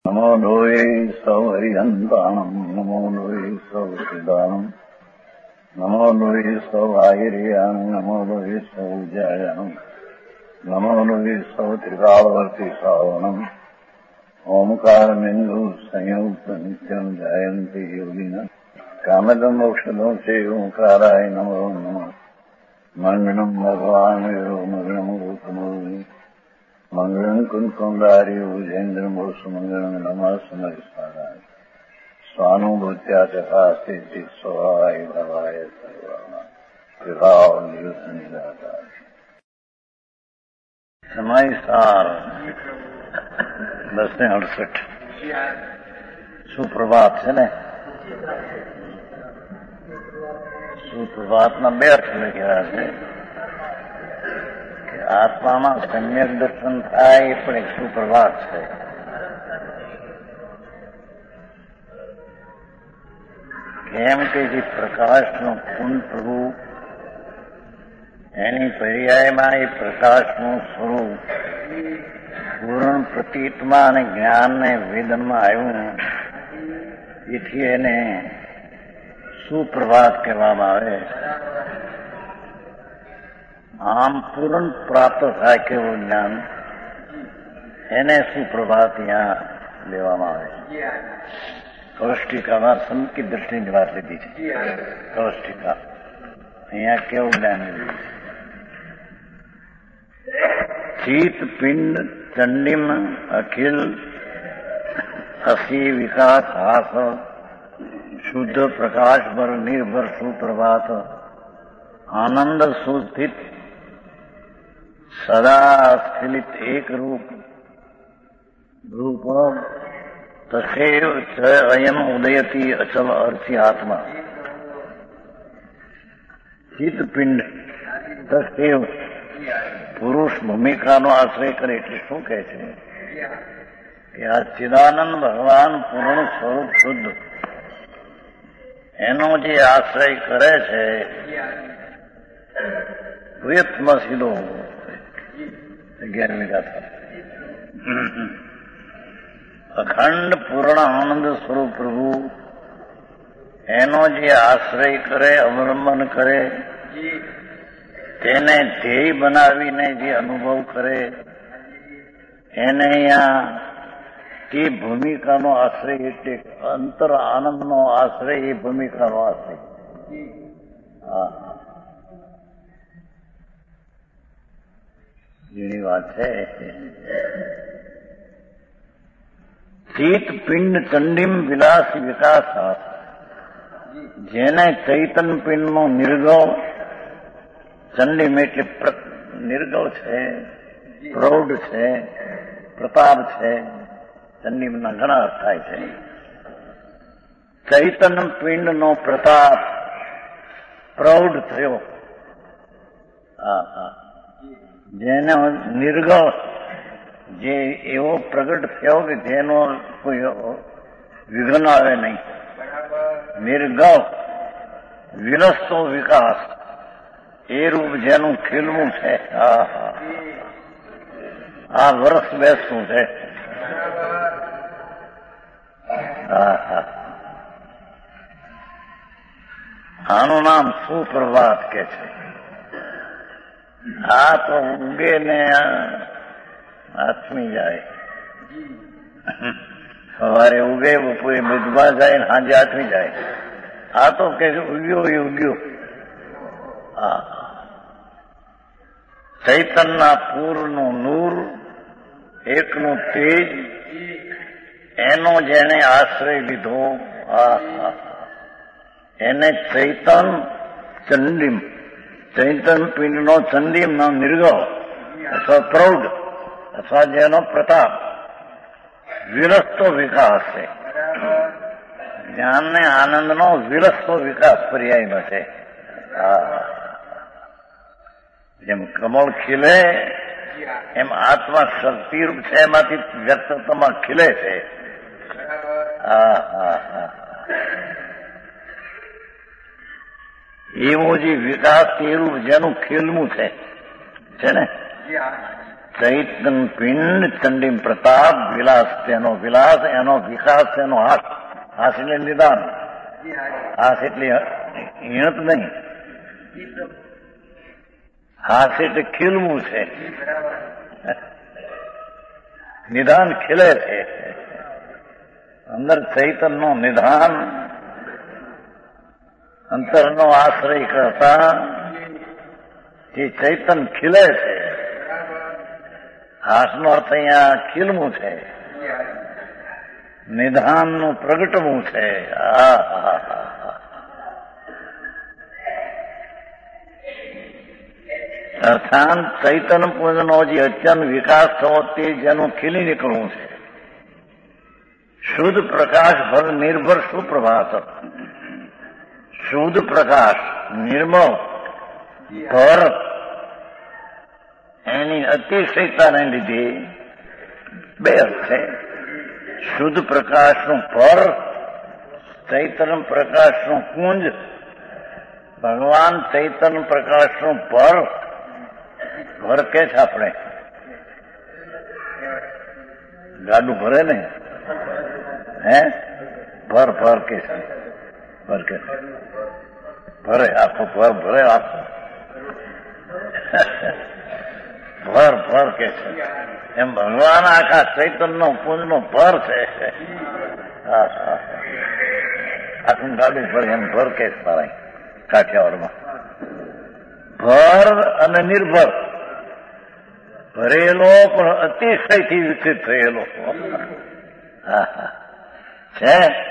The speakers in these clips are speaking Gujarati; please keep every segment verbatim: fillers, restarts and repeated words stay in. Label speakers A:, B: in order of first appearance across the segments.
A: નમો લોહે સૌ હરિહંતાણમ નમો લોહે સૌ સિદાનમ નમો લોહે સૌ આયર્યાણ નમો લોહે સૌ જયાણમ નમો લોહે સૌ ત્રિકાળવર્તી શ્રાવણમ ઓમકારમિંદુ સંયુક્ત નિત્યમ જાયંતી યોગિના કામદમ મોક્ષદો છે ઓંકારાય નમો નમઃ મંગળમ ભગવાન વિરો મંગળમ ગોતમોહિ મંગળમ કુંકુંડારી ભુજેન્દ્ર મોસુમંગળમ નમઃ સમરિસ્મરાય સ્વાનુભૂત્યા ચકાસ્તે સ્વાય ભવાય સર્વાના વિભાવ નિયુત નિરાકાર સમય સાર દસ ને અડસઠ સુપ્રભાત છે ને સુપ્રભાતના બે અર્થ લખ્યા છે કે આત્મામાં સમ્યક દર્શન થાય એ પણ એક સુપ્રભાત છે. કેમ કે જે પ્રકાશનો કુંડ પ્રભુ એની પર્યાયમાં એ પ્રકાશનું સ્વરૂપ પૂર્ણ પ્રતીતમાં અને જ્ઞાનને વેદનમાં આવ્યું, એથી એને સુપ્રભાત કહેવામાં આવે. આમ પૂર્ણ પ્રાપ્ત થાય કેવું જ્ઞાન એને સુપ્રભાત અહીંયા લેવામાં આવે. કૌષ્ટિકામાં સંકિત દ્રષ્ટિની વાત લીધી છે. કૌષ્ટિકા અહીંયા કેવું જ્ઞાન લીધું છે? ચિત પિંડ ચંડીમ અખિલ અસી વિકાસ હાસ શુદ્ધ પ્રકાશ પર નિર્ભર સુપ્રભાત આનંદ સુસ્થિત સદા સ્થિલિત એક રૂપ રૂપ તથૈવ ચ અયમ ઉદયતી અચલ અર્થી આત્મા ચિત્તપિંડ તથૈવ પુરુષ ભૂમિકાનો આશ્રય કરે એટલે શું કહે છે કે આ ચિદાનંદ ભગવાન પૂર્ણ સ્વરૂપ શુદ્ધ એનો જે આશ્રય કરે છે પ્રયત્ન સીધો અગિયારમી ગાથા અખંડ પૂર્ણ આનંદ સ્વરૂપ પ્રભુ એનો જે આશ્રય કરે, અવલંબન કરે, તેને ધ્યેય બનાવીને જે અનુભવ કરે એને અહીંયા તે ભૂમિકાનો આશ્રય એટલે અંતર આનંદનો આશ્રય એ ભૂમિકાનો આશ્રય. હા, જેની વાત છે. ચિત પિંડ ચંડીમ વિલાસ વિકાસ જેને ચૈતન પિંડનો નિર્ગવ, ચંડીમ એટલે નિર્ગવ છે, પ્રૌઢ છે, પ્રતાપ છે. ચંડીમના ઘણા અર્થ થાય છે. ચૈતન પિંડનો પ્રતાપ પ્રૌઢ થયો. હા હા, જેનો નિર્ગવ જે એવો પ્રગટ થયો કે જેનો કોઈ વિઘ્ન આવે નહીં. નિર્ગવ વિલસતો વિકાસ એ રૂપ જેનું ખીલવું છે. હા હા, આ વર્ષ બેસવું છે. હા હા, આનું નામ સુપ્રભાત કે છે. આ તો ઉગે ને આથમી જાય. સવારે ઉગે, બપોરે મધમાં જાય, સાંજે આથમી જાય. આ તો કે ઉગ્યો એ ઉગ્યો. હા, ચૈતનના પૂરનું નૂર, એકનું તેજ, એનો જેને આશ્રય લીધો, આ એને ચૈતન ચંડીમ, ચૈતન પિંડનો ચંડીમનો નિર્ગવ અથવા પ્રૌઢ અથવા જેનો પ્રતાપ વિરસતો વિકાસ છે. જ્ઞાનને આનંદનો વિરસતો વિકાસ પર્યાયનો છે. જેમ કમળ ખીલે એમ આત્મા શક્તિરૂપ છે, એમાંથી વ્યક્તતામાં ખીલે છે. હા હા હા, એવો જે વિકાસ એ રૂપ જેનું ખીલવું છે છે ને ચૈતન પિંડ ચંડી પ્રતાપ વિલાસ તેનો વિલાસ એનો વિકાસ તેનો હાથ હાથ એટલે નિદાન હાથ એટલે હિણત નહીં હાથ એટલે ખીલવું છે નિદાન ખીલે છે અંદર ચૈતનનો નિદાન અંતરનો આશ્રય કરતા જે ચૈતન ખીલે છે હાથનો અર્થ અહીંયા ખીલવું છે નિધાનનું પ્રગટવું છે અર્થાત ચૈતન પુંજનો જે અત્યંત વિકાસ થવો તે જેનું ખીલી નીકળવું છે શુદ્ધ પ્રકાશ ભર નિર્ભર સુપ્રભાત શુદ્ધ પ્રકાશ નિર્મળ ભર એની અતિશયતાને લીધે બે અર્થ છે શુદ્ધ પ્રકાશનું ભર ચૈતન્ય પ્રકાશનું કુંજ ભગવાન ચૈતન્ય પ્રકાશનું ભર ભર કે છે આપણે ગાડું ભરે ને હે ભર ભર કે છે ભર કે ભરે આખો ભર ભરે આખો ભર ભર કે છે એમ ભગવાન આખા ચૈતન્ય પુંજનો ભર છે આખું ગાડું ભરે એમ ભર કે છે મારા કાઠિયાવાડમાં ભર અને નિર્ભર ભરેલો પણ અતિશયથી વિકસિત થયેલો છે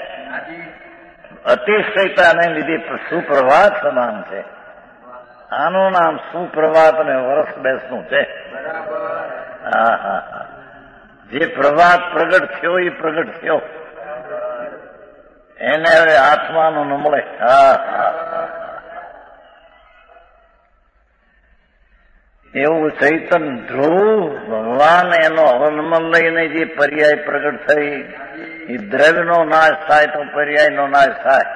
A: અતિશયતાને લીધે સુપ્રભાત સમાન છે આનું નામ સુપ્રભાત અને વરસ બેસનું છે હા હા હા જે પ્રભાત પ્રગટ થયો એ પ્રગટ થયો એને હવે આત્માનું ન મળે હા હા એવું ચૈતન ધ્રુવ ભગવાન એનો અવલંબન લઈને જે પર્યાય પ્રગટ થઈ એ દ્રવ્યનો નાશ થાય તો પર્યાયનો નાશ થાય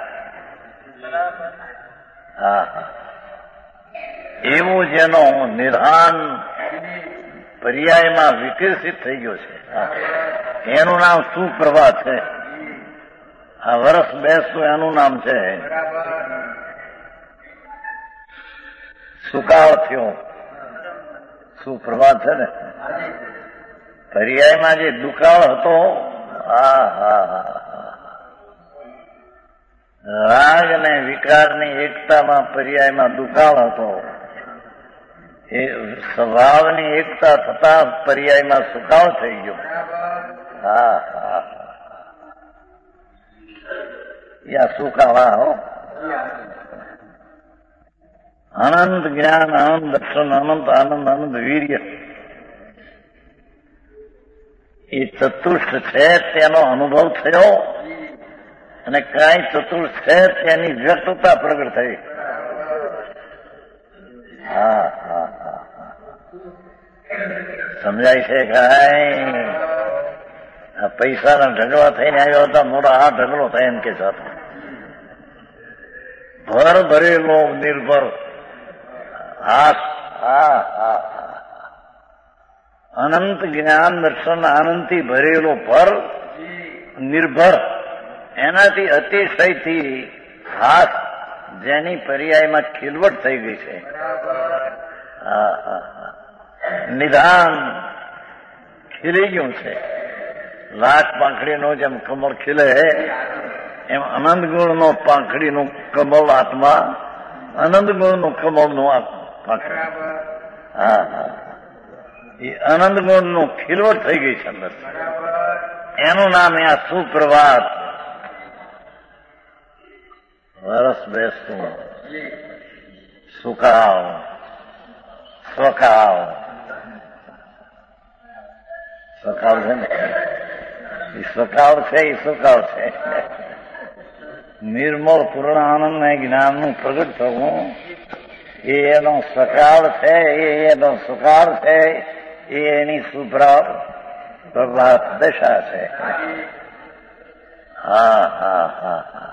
A: હા હા એવું જેનો નિધાન પર્યાયમાં વિકસિત થઈ ગયો છે એનું નામ સુપ્રભાત છે આ વરસ બેસતું એનું નામ છે સુકાવ થયો સુપ્રભાત છે ને પર્યાયમાં જે દુકાળ હતો હા હા હા રાગ અને વિકારની એકતામાં પર્યાયમાં દુકાળ હતો એ સ્વભાવની એકતા થતા પર્યાયમાં સુકાવ થઈ ગયો હા હા યા સુકાવા હો અનંત જ્ઞાન આનંદ દર્શન અનંત આનંદ આનંદ વીર્ય એ ચતુષ્ટ છે તેનો અનુભવ થયો અને કાંઈ ચતુર્થ છે તેની વ્યક્તતા પ્રગટ થઈ હા હા હા સમજાય છે કાંઈ આ પૈસાના ઢગલા થઈને આવ્યા હતા મોટા આ ઢગલો થાય એમ કે સાથે ભર ભરેલો નિર્ભર હાથ હા હા અનંત જ્ઞાન દર્શન આનંદથી ભરેલો ભર નિર્ભર એનાથી અતિશયથી હાથ જેની પર્યાયમાં ખીલવટ થઈ ગઈ છે હા હા નિધાન ખીલી ગયું છે લાખ પાંખડીનો જેમ કમળ ખીલે એમ અનંત ગુણનો પાંખડીનું કમળ હાથમાં અનંત ગુણનું કમળનું પાંખડી હા હા એ અનંત ગુણનું ખીલવટ થઈ ગઈ છે અંદર એનું નામ આ સુપ્રભાત વરસ બેસતું સુકાવ સ્વકાવ સ્વકાવ છે ને એ સ્વકાવ છે એ સુકાવ છે નિર્મળ પૂર્ણ આનંદ ને જ્ઞાનનું પ્રગટ થવું એ એનો સકાળ છે એ એનો સુકાળ છે એ એની સુપ્રા પ્રભાત દશા છે હા હા હા હા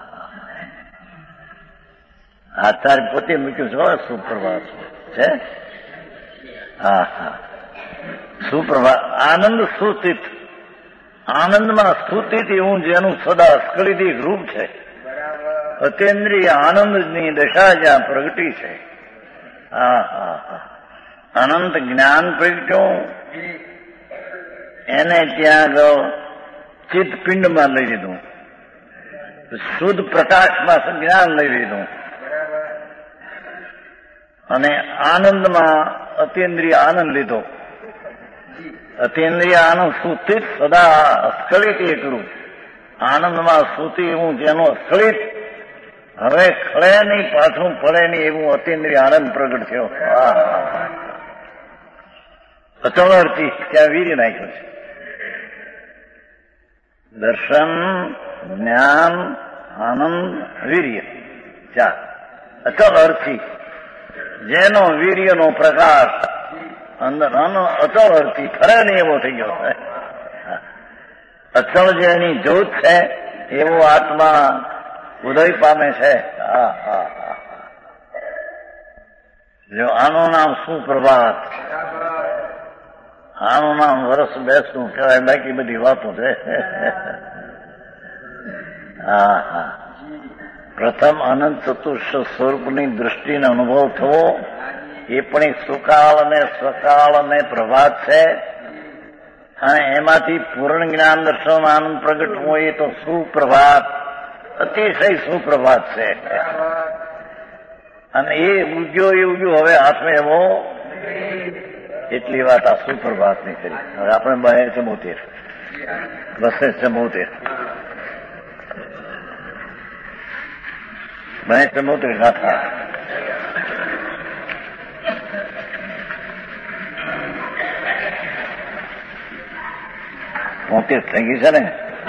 A: આચાર્ય પોતે મૂક્યું છે સુપ્રભાત છે હા હા સુપ્રભાત. આનંદ સ્તુતિત, આનંદમાં સ્તુતિત એવું જેનું સદા સ્ખલિત રૂપ છે, અતેન્દ્રિય આનંદની દશા જ્યાં પ્રગટી છે. હા હા હા અનંત જ્ઞાન પ્રગટ્યું, એને ત્યાં આગળ ચિત્તપિંડમાં લઈ લીધું, શુદ્ધ પ્રકાશમાં જ્ઞાન લઈ લીધું, અને આનંદમાં અતિન્દ્રિય આનંદ લીધો. અતિન્દ્રિય આનંદ સુતિત સદા સ્ખલિત એકલું, આનંદમાં સુતી એવું જેનો સ્ખલિત હવે ખળે નહીં પાછું ફળે નહીં એવું અતિન્દ્રિય આનંદ પ્રગટ થયો. અચળથી ત્યાં વીર નાખ્યું છે. દર્શન, જ્ઞાન, આનંદ, વીર્ય ચાર અચળ અર્થી, જેનો વીર્યનો પ્રકાશ અંદર અચળ અર્થી ખરે નહીં એવો થઈ ગયો છે. અચળ જેની જ્યોત છે એવો આત્મા ઉદય પામે છે. હા હા હા જો આનું નામ સુપ્રભાત, આનું નામ વરસ બેસતું કહેવાય, બાકી બધી વાતો છે. હા હા પ્રથમ અનંત ચતુર્થ સ્વરૂપની દૃષ્ટિનો અનુભવ થવો એ પણ સુકાળ અને સકાળ અને પ્રભાત છે, અને એમાંથી પૂર્ણ જ્ઞાન દર્શન આનંદ પ્રગટ હોય તો સુપ્રભાત, અતિશય સુપ્રભાત છે. અને એ ઉગ્યો એ ઉગ્યો હવે હાથમાં એવો એટલી વાત આ સુપ્રભાતની કરી. હવે આપણે બને ચમોતેર, બસે ચમોતેર બને ચમોતેર ગાથા. મોતેર થઈ ગઈ છે ને.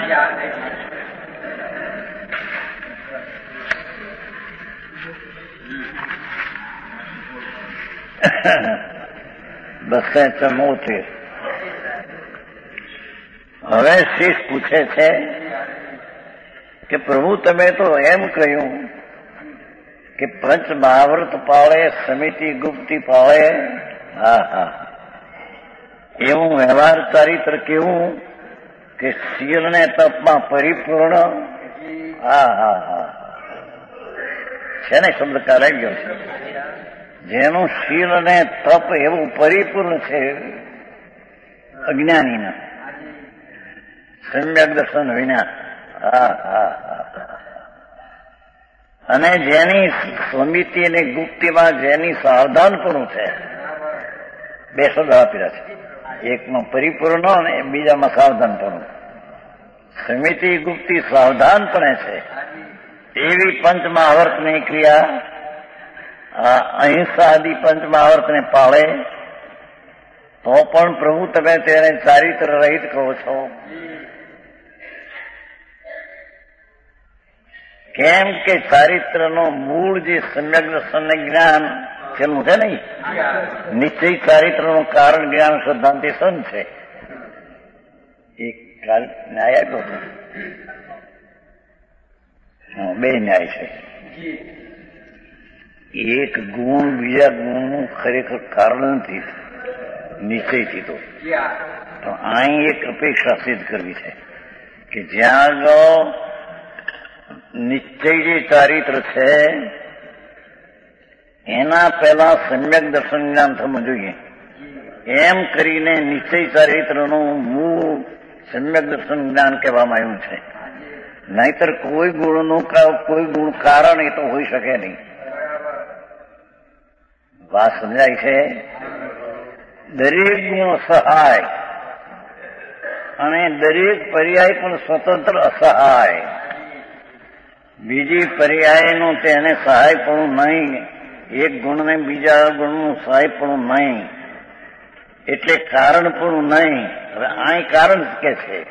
A: બસે ચમોતેર. હવે શીશ પૂછે છે કે પ્રભુ તમે તો એમ કહ્યું કે પંચ મહાવ્રત પાળે, સમિતિ ગુપ્તી પાળે. હા હા એવું વ્યવહાર ચારિત્ર કેવું કે શીલ ને તપમાં પરિપૂર્ણ. હા હા હા છે ને શબ્દ કાઢી ગયો છે. જેનું શીલ અને તપ એવું પરિપૂર્ણ છે અજ્ઞાનીના, સમ્યક દર્શન વિના. હા હા અને જેની સમિતિ અને ગુપ્તિમાં જેની સાવધાનપણું છે, બે શબ્દ આપેલા છે, એકમાં પરિપૂર્ણ અને બીજામાં સાવધાનપણું. સમિતિ ગુપ્તિ સાવધાનપણે છે એવી પંચમહાવર્તની ક્રિયા અહિંસા આદિ પંચમહાવર્તને પાળે તો પણ પ્રભુ તમે તેને ચારિત્ર રહિત કહો છો. કેમ કે ચારિત્રનો મૂળ જે સમ્યક દર્શન જ્ઞાન છેલ્લું છે નહીં, નિશ્ચય ચારિત્રનું કારણ જ્ઞાન શ્રદ્ધાંતિ સન છે. એક ન્યાય આપ્યો બે ન્યાય છે. એક ગુણ બીજા ગુણનું ખરેખર કારણ નથી નિશ્ચયથી, તો અહીં એક અપેક્ષા સિદ્ધ કરવી છે કે જ્યાં આગળ નિશ્ચય જે ચારિત્ર છે એના પહેલા સમ્યક દર્શન જ્ઞાન થવું જોઈએ. એમ કરીને નિશ્ચય ચારિત્રનું મૂળ સમ્યક દર્શન જ્ઞાન કહેવામાં આવ્યું છે. નહીતર કોઈ ગુણનું કોઈ ગુણ કારણ એ તો હોઈ શકે નહીં. વાત સમજાય છે? દરેક ગુણ સહાય અને દરેક પર્યાય પણ સ્વતંત્ર અસહાય. બીજી પર્યાયનું તેને સહાયપણું નહીં, એક ગુણને બીજા ગુણનું સહાયપણું નહીં, એટલે કારણપણું નહીં. હવે અહીં કારણ કે છે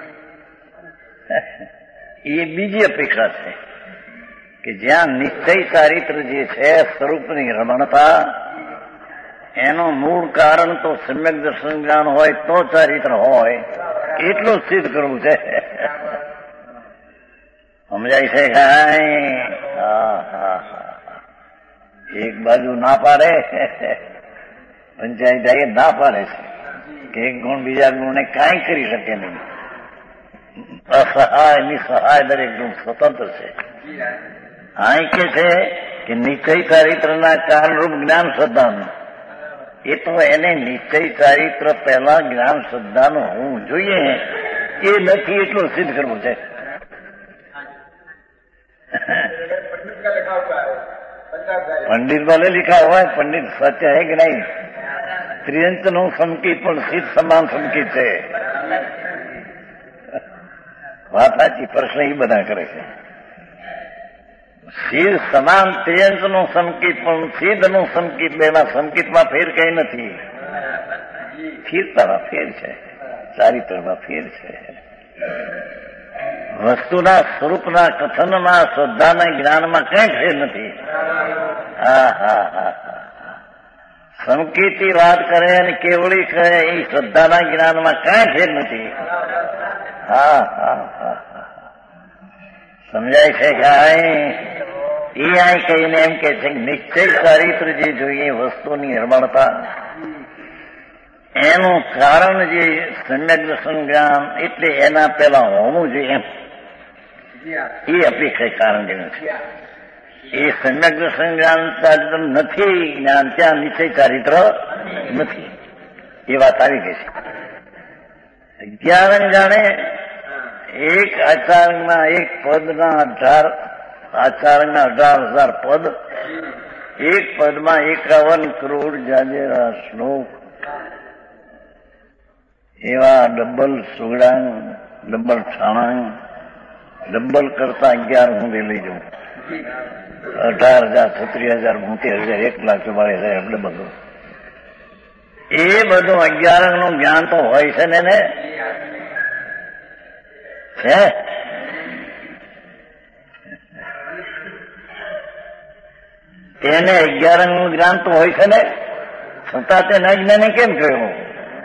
A: એ બીજી અપેક્ષા છે કે જ્યાં નિશ્ચય ચારિત્ર જે છે સ્વરૂપની રમણતા, એનું મૂળ કારણ તો સમ્યક દર્શન જ્ઞાન હોય તો ચારિત્ર હોય, એટલું સિદ્ધ કરવું છે. સમજાય છે કાંઈ? હા હા એક બાજુ ના પાડે, પંચાયત ના પાડે છે કે એક ગુણ બીજા ગુણને કાંઈ કરી શકે નહીં. અસહાય નિસહાય દરેક ગુણ સ્વતંત્ર છે. અહીં કે છે કે નિશ્ચય ચારિત્રના કારણરૂપ જ્ઞાન શ્રદ્ધાનું, એ તો એને નિશ્ચય ચારિત્ર પહેલા જ્ઞાન શ્રદ્ધાનું હોવું જોઈએ, એ નથી એટલું સિદ્ધ કરવું છે. पंडित वाले लिखा हुआ है, पंडित सत्य है कि नहीं? त्रियंत નું સંકેત પણ સિદ્ધ સમાન સંકેત છે. વાત સાચી, પ્રશ્ન એ બધા કરે છે. સિદ્ધ સમાન ત્રિયંત નું સંકેત પણ સિદ્ધ નું સંકેત, બેના સંકેતમાં ફેર કઈ નથી. સ્થિરતામાં ફેર છે, ચારિત્રમાં ફેર છે. વસ્તુના સ્વરૂપના કથનમાં, શ્રદ્ધાના જ્ઞાનમાં કઈ ફેર નથી. હા હા હા સંકેતી વાત કરે અને કેવળી કહે એ શ્રદ્ધાના જ્ઞાનમાં કઈ ફેર નથી. હા હા હા સમજાય છે કે એ આ કહીને એમ કે છે નિશ્ચય ચારિત્ર જે જોઈએ વસ્તુની નિર્મળતા, એનું કારણ જે સમ્યક દર્શન જ્ઞાન, એટલે એના પેલા હોવું જોઈએ એમ એ અપેક્ષા કારણ જેવું છે. એ સમ્યક દર્શન જ્ઞાન ચારિત્ર નથી, જ્ઞાન ત્યાં નિશ્ચય ચારિત્ર નથી. એ વાત આવી ગઈ છે. અગિયાર જાણે એક આચાર્યના એક પદના અઢાર આચાર્યના અઢાર હજાર પદ, એક પદમાં એકાવન કરોડ જાજેરા શ્લોક, એવા ડબલ સુગડાંગ, ડબલ છાણાંગ, ડબલ કરતા અગિયાર હું લઈ જઉં. અઢાર હજાર છત્રીસ હજાર બોતેર હજાર એક લાખ ચોબાળીસ હજાર એટલે બધું એ બધું અગિયાર નું જ્ઞાન તો હોય છે ને ને છે. તેને અગિયાર નું જ્ઞાન તો હોય છે ને, છતાં તેને અજ્ઞાની કેમ કહ્યું?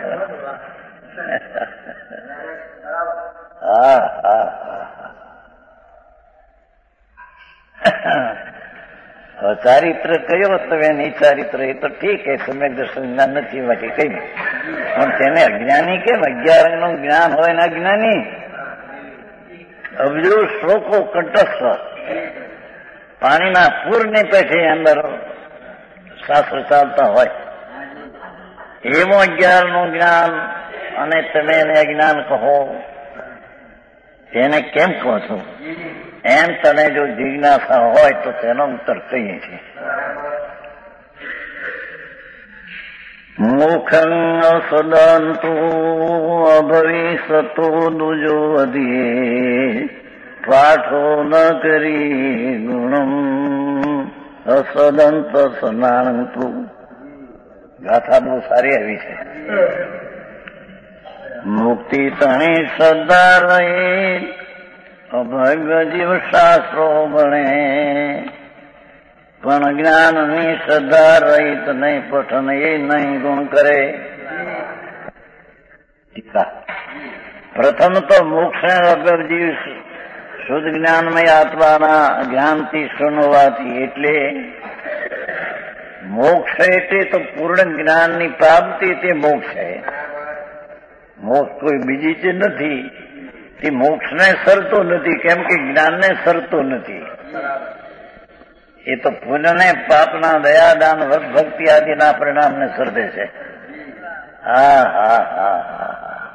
A: હા હા ચારિત્ર કયો તમે નહીં ચારિત્ર, એ તો ઠીક છે, સમ્યક દર્શન જ્ઞાન નથી બાકી કઈ નહીં. પણ તેને અજ્ઞાની કેમ? અગિયાર નું જ્ઞાન હોય ને અજ્ઞાની? અબજો શ્લોકો કંઠસ્થ પાણીના પૂરની પેઠે અંદર શાસ્ત્ર ચાલતા હોય એવું અગિયાર નું જ્ઞાન, અને તમે એને અજ્ઞાન કહો, તેને કેમ કહો છો? એમ તને જો જિજ્ઞાસા હોય તો તેનો ઉત્તર કહીએ છીએ. મુખં અસદંતો અભવિષ્યતો દુજો અધીએ પાઠો ન કરી ગુણમ અસદંત સનાનતુ. ગાથા બહુ સારી આવી છે. મુક્તિ તણી શ્રદ્ધા રહી, અભગ્ય જીવ શાસ્ત્રો ભણે, પણ જ્ઞાનની શ્રદ્ધા રહિત નહીં પઠન એ નહીં ગુણ કરે. પ્રથમ તો મોક્ષ વગર જીવ શુદ્ધ જ્ઞાનમય આત્માના જ્ઞાનથી શૂન્યવાથી, એટલે મોક્ષ એટલે તો પૂર્ણ જ્ઞાનની પ્રાપ્તિ, તે મોક્ષ છે. મોક્ષ કોઈ બીજી ચીજ નથી. તે મોક્ષને સરતો નથી, કેમ કે જ્ઞાનને સરતો નથી. એ તો પુણ્યને, પાપના, દયાદાન, વ્રત ભક્તિ આદિના પરિણામને સર્જે છે. હા હા હા હા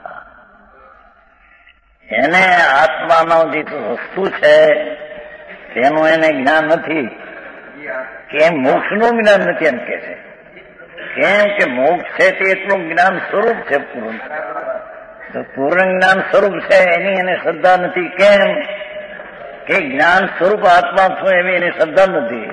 A: એને આત્માનો જે વસ્તુ છે તેનું એને જ્ઞાન નથી. કેમ? મોક્ષનું જ્ઞાન નથી એમ કે છે. કેમ કે મોક્ષ છે તે એટલું જ્ઞાન સ્વરૂપ છે પૂર્ણ. તો પૂર્ણ જ્ઞાન સ્વરૂપ છે એની એને શ્રદ્ધા નથી. કેમ કે જ્ઞાન સ્વરૂપ આત્મા છું એવી એની શ્રદ્ધા નથી.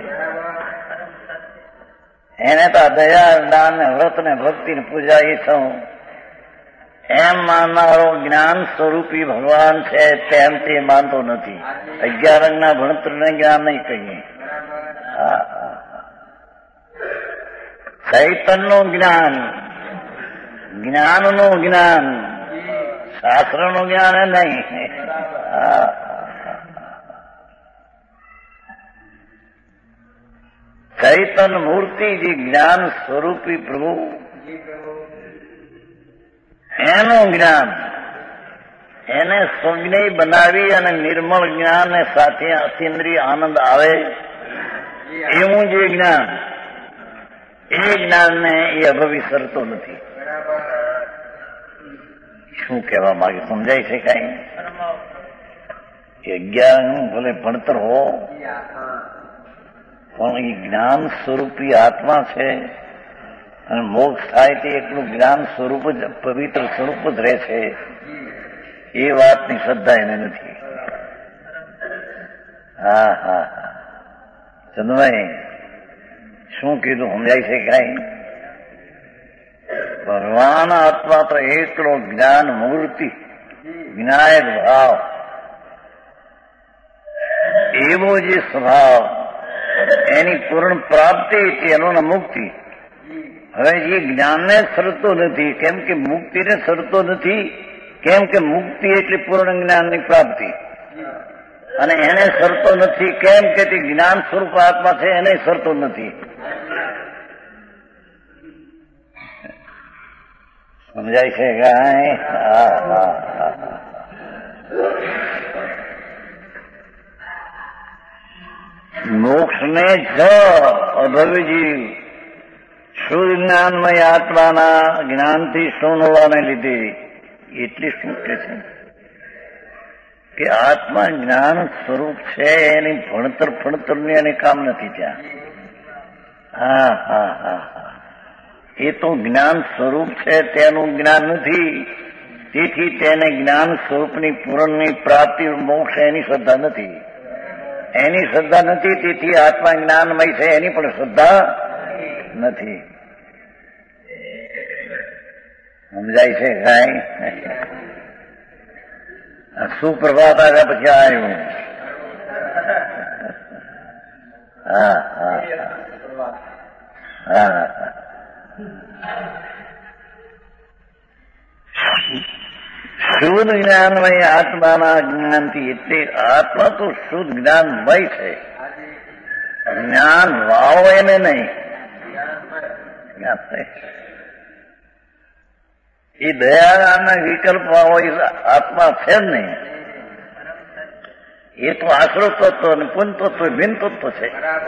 A: એને તો દયા, દાન, વ્રત ને ભક્તિ ને પૂજા એ છું એમ માનનારો જ્ઞાન સ્વરૂપી ભગવાન છે તેમ તે માનતો નથી. અગિયાર અંગના ભણતરને જ્ઞાન નહીં કહીએ. ચૈતનનું જ્ઞાન, જ્ઞાનનું જ્ઞાન, શાસ્ત્રનું જ્ઞાન નહીં. ચૈતન મૂર્તિ જે જ્ઞાન સ્વરૂપી પ્રભુ એનું જ્ઞાન એને સ્વજ્ઞેય બનાવી અને નિર્મળ જ્ઞાન સાથે અતિન્દ્રિય આનંદ આવે એવું જે જ્ઞાન, એ જ્ઞાનને એ અભવિસરતો નથી. શું કહેવા માંગે સમજાય છે કઈ? કે અજ્ઞાન ભલે ભણતર હો, પણ એ જ્ઞાન સ્વરૂપી આત્મા છે અને મોક્ષ થાય તે એકલું જ્ઞાન સ્વરૂપ જ પવિત્ર સ્વરૂપ જ રહે છે, એ વાતની શ્રદ્ધા એને નથી. હા હા હા ચંદ્રભાઈ શું કીધું સમજાય છે કઈ? ભગવાન આત્મા તો એકલો જ્ઞાન મૂર્તિ, વિનાયક ભાવ, એવો જે સ્વભાવ, એની પૂર્ણ પ્રાપ્તિ તેનો મુક્તિ. હવે એ જ્ઞાનને સરતો નથી, કેમ કે મુક્તિને સરતો નથી, કેમ કે મુક્તિ એટલે પૂર્ણ જ્ઞાનની પ્રાપ્તિ, અને એને સરતો નથી કેમ કે તે જ્ઞાન સ્વરૂપ આત્મા છે, એને સરતો નથી. સમજાય છે કાંઈ? હા હા હા. મોક્ષને જ અભવજીવ શુદ્ધ જ્ઞાનમય આત્માના જ્ઞાનથી શૂન્ય હોવાને લીધે એટલે શું કે છે કે આત્મા જ્ઞાન સ્વરૂપ છે, એની ભણતર ભણતરની એને કામ નથી ત્યાં. હા હા હા હા એ તો જ્ઞાન સ્વરૂપ છે, તેનું જ્ઞાન નથી, તેથી તેને જ્ઞાન સ્વરૂપની પૂરણની પ્રાપ્તિ મોક્ષ એની શ્રદ્ધા નથી. એની શ્રદ્ધા નથી, તેથી આત્મા જ્ઞાનમય છે એની પણ શ્રદ્ધા નથી. સમજાય છે કાંઈ? સુપ્રભાત આવ્યા પછી આવ્યું. હા હા હા હા શુદ્ધ જ્ઞાનમય આત્માના જ્ઞાનથી, એટલે આત્મા તો શુદ્ધ જ્ઞાનમય છે, જ્ઞાન વાવ એને નહીં. એ દયાના વિકલ્પ વાવો આત્મા છે જ નહીં. એ તો આશ્રો તત્વ અને પુન તત્વ ભિન્ન તત્વ છે.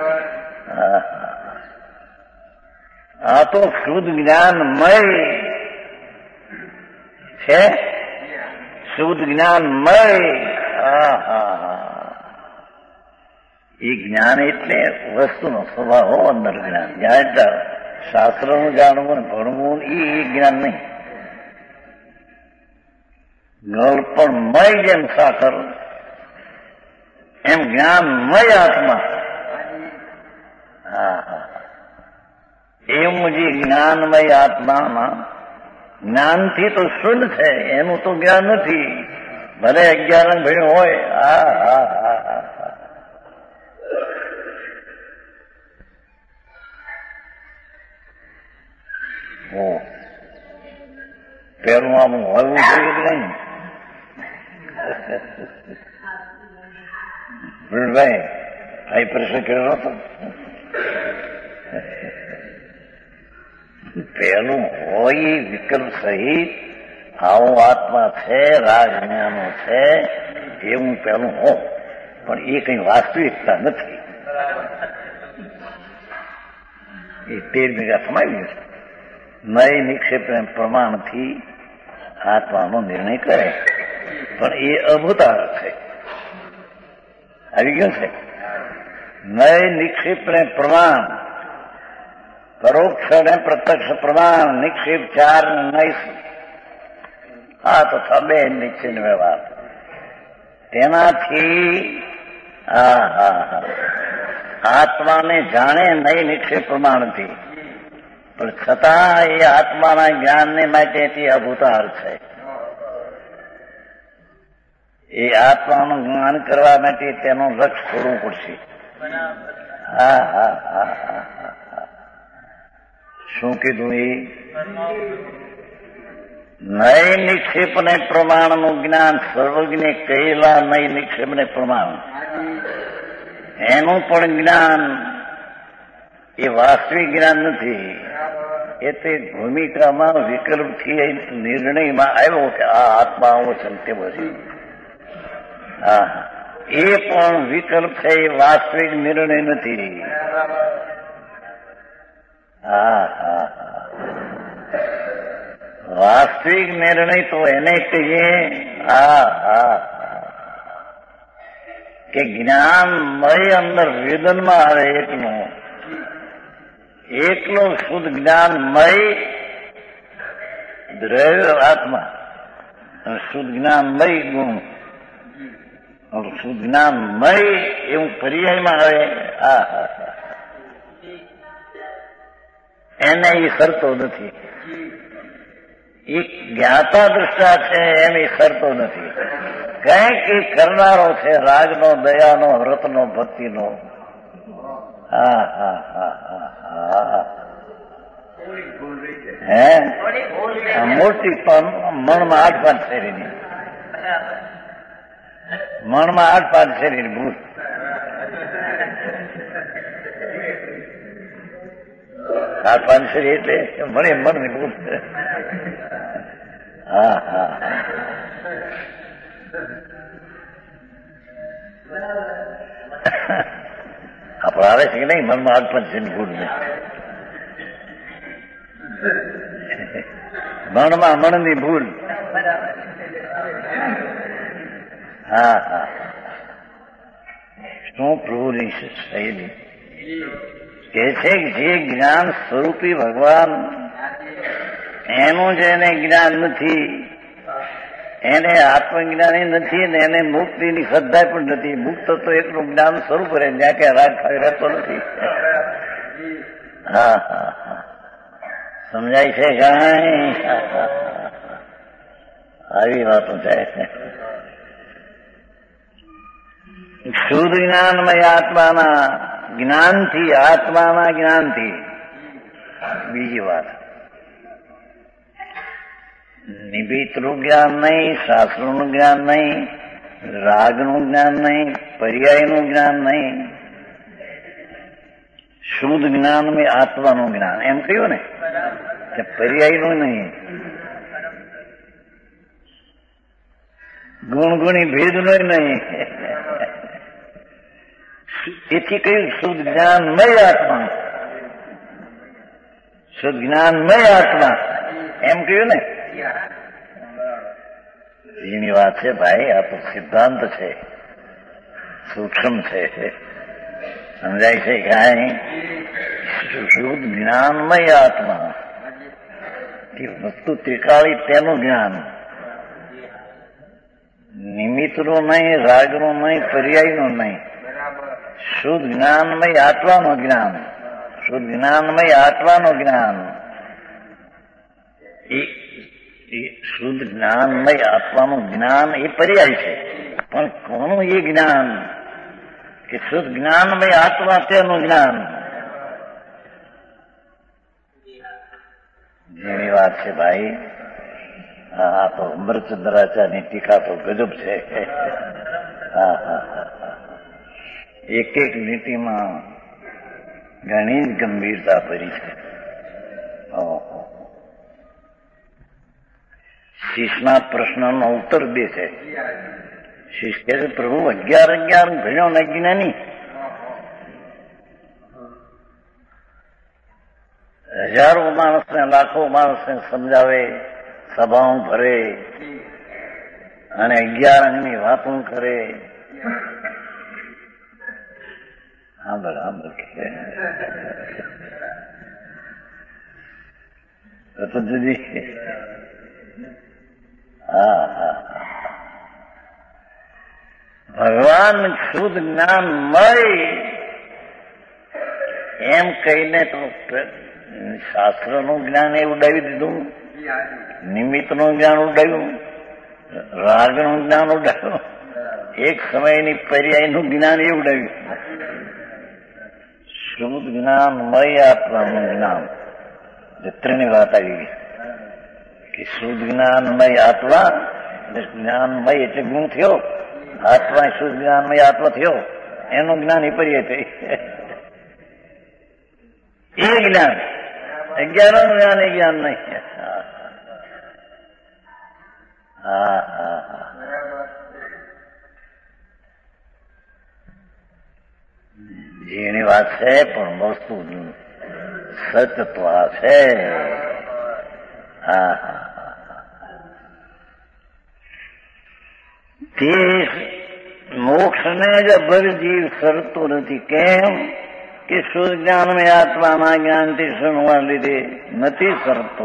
A: આ તો શુદ્ધ જ્ઞાનમય છે, શુદ્ધ જ્ઞાનમય. હા હા હા એ જ્ઞાન એટલે વસ્તુનો સ્વભાવ હો, અંદર જ્ઞાન. જાણતા શાસ્ત્રનું જાણવું ને ભણવું એ જ્ઞાન નહીં. ગળપણમય જેમ સાકર એમ જ્ઞાનમય આત્મા. હા હા એવું જે જ્ઞાનમય આત્મામાં જ્ઞાનથી તો શુદ્ધ છે, એનું તો જ્ઞાન નથી, ભલે અજ્ઞાન ભણ્યું હોય. હા હા હા હા ઓ પેલું આમ હોવું જોઈએ કે નહીં? ભાઈ ભાઈ પ્રશ્ન કર્યો હતો. પેલું હોય વિકલ્પ સહિત આવો આત્મા છે, રાગ જ્ઞાનો છે, એવું પેલું હો, પણ એ કઈ વાસ્તવિકતા નથી. એ તેર ભેગા સમાવી છે. નય નિક્ષેપ પ્રમાણથી આત્માનો નિર્ણય કરે, પણ એ અભૂતાર છે. આવી ગયું છે. નય નિક્ષેપ પ્રમાણ, પરોક્ષ અને પ્રત્યક્ષ પ્રમાણ, નિક્ષેપ ચાર નય. હા તો બે નિશ્ચય વ્યવહાર તેનાથી હા હા હા આત્માને જાણે નય નિક્ષેપ પ્રમાણથી, પણ છતાં એ આત્માના જ્ઞાનને માટે તે અભૂતાર છે. એ આત્માનું જ્ઞાન કરવા માટે તેનું લક્ષ્ય છોડવું પડશે. હા હા હા હા હા શું કીધું? એ નય નિક્ષેપ ને પ્રમાણનું જ્ઞાન સર્વજ્ઞ કહેલા નય નિક્ષેપ ને પ્રમાણ, એનું પણ જ્ઞાન એ વાસ્તવિક જ્ઞાન નથી, એ તો એક ભૂમિકામાં વિકલ્પથી નિર્ણયમાં આવ્યો કે આ આત્મા આવો છે તે બધું. હા, એ પણ વિકલ્પ છે, એ વાસ્તવિક નિર્ણય નથી. હા હા હા, વાસ્તવિક નિર્ણય તો એને કહીએ હા હા કે જ્ઞાનમય અંદર વેદનમાં આવે એકલો એકલો શુદ્ધ જ્ઞાનમય દ્રવ્ય આત્મા, શુદ્ધ જ્ઞાનમય ગુણ, શુદ્ધ જ્ઞાનમય એવું પર્યાયમાં આવે. હા હા હા, એને એ સરતો નથી. એક જ્ઞાતા દ્રષ્ટા છે એની સરતો નથી. કંઈક એ કરનારો છે, રાગનો, દયાનો, વ્રતનો, ભક્તિનો. હા હા હા હા હા, હે મોટી મણમાં આઠ પાંચ શેરીની, મણમાં આઠ પાંચ શેરીની ભૂલ. આઠ પાંચ શેરી એટલે મણે મણની ભૂલ. હા હા, આપણે આવે છે કે નહીં મનમાં આઠ પાંચ શેરી ભૂલ ને, મણમાં મણની ભૂલ. હા હા, શું પ્રભુની શૈલી કે છે કે જે જ્ઞાન સ્વરૂપી ભગવાન એનું જેને જ્ઞાન નથી, એને આત્મજ્ઞાની નથી ને એને મુક્તિની શ્રદ્ધા પણ નથી. મુક્ત તો એકલું જ્ઞાન સ્વરૂપ રહે, જ્યાં કે રાગ ખાઈ રહેતો નથી. હા હા હા, સમજાય છે કાંઈ? આવી વાતો થાય છે. શુદ્ધ જ્ઞાનમય આત્માના જ્ઞાનથી, આત્માના જ્ઞાનથી. બીજી વાત, નિમિત્તનું જ્ઞાન નહીં, શાસ્ત્રોનું જ્ઞાન નહીં, રાગનું જ્ઞાન નહીં, પર્યાયનું જ્ઞાન નહીં, શુદ્ધ જ્ઞાનમય આત્માનું જ્ઞાન. એમ કહ્યું ને કે પર્યાયનું નહીં, ગુણગુણી ભેદનું નહીં. એથી કહ્યું શુદ્ધ જ્ઞાનમય આત્મા, શુદ્ધ જ્ઞાનમય આત્મા એમ કહ્યું ને. એની વાત છે ભાઈ, આ તો સિદ્ધાંત છે, સૂક્ષ્મ છે, સમજાય છે કાંઈ? શુદ્ધ જ્ઞાનમય આત્મા, વસ્તુ ત્રિકાળી તેનું જ્ઞાન, નિમિત્તનું નહીં, રાગનું નહીં, પર્યાયનું નહીં, શુદ્ધ જ્ઞાનમય આત્માનું જ્ઞાન, શુદ્ધ જ્ઞાનમય આત્માનું જ્ઞાન. એ શુદ્ધ જ્ઞાનમય આત્માનું જ્ઞાન એ પર્યાય છે, પણ કોનું એ જ્ઞાન કે શુદ્ધ જ્ઞાનમય આત્મા તેનું જ્ઞાન? જેની વાત છે ભાઈ. હા, તો અમરચંદ્રાચાર્યની ટીકા તો ગજબ છે. હા હા હા, એક એક નીતિમાં ઘણી જ ગંભીરતા ભરી છે. શીશના પ્રશ્નનો ઉત્તર દે છે. શીશ કહે છે પ્રભુ અગિયાર અગિયાર ભણ્યો ને જ્ઞાની, હજારો માણસને લાખો માણસને સમજાવે, સભાઓ ભરે અને અગિયાર અંગની વાતો કરે. સાંભળ સાંભળ તો જુદી. હા હા, ભગવાન શુદ્ધ જ્ઞાનમય એમ કહીને તો શાસ્ત્રનું જ્ઞાન એ ઉડાવી દીધું, નિમિત્તનું જ્ઞાન ઉડાવ્યું, રાગનું જ્ઞાન ઉડાવ્યું, એક સમયની પર્યાયનું જ્ઞાન એ ઉડાવ્યું. શુદ્ધ જ્ઞાનમય આત્માનું જ્ઞાન, ત્રણેય વાત આવી ગઈ કે શુદ્ધ જ્ઞાનમય આત્મા, જ્ઞાનમય એટલે ગુણ થયો, આત્મા શુદ્ધ જ્ઞાનમય આત્મા થયો, એનું જ્ઞાન એ પર્યાય થઈ. એ જ્ઞાન અગિયારનું જ્ઞાન એ જ્ઞાન નહીં. હા હા હા એની વાત છે, પણ વસ્તુ સત્યત્વ છે. હા હા તે મોક્ષને જ અભર જીવ સરતો નથી. કેમ કે શુદ્ધ જ્ઞાનમાં આત્માના જ્ઞાનથી સુનવા લીધે નથી સરતો.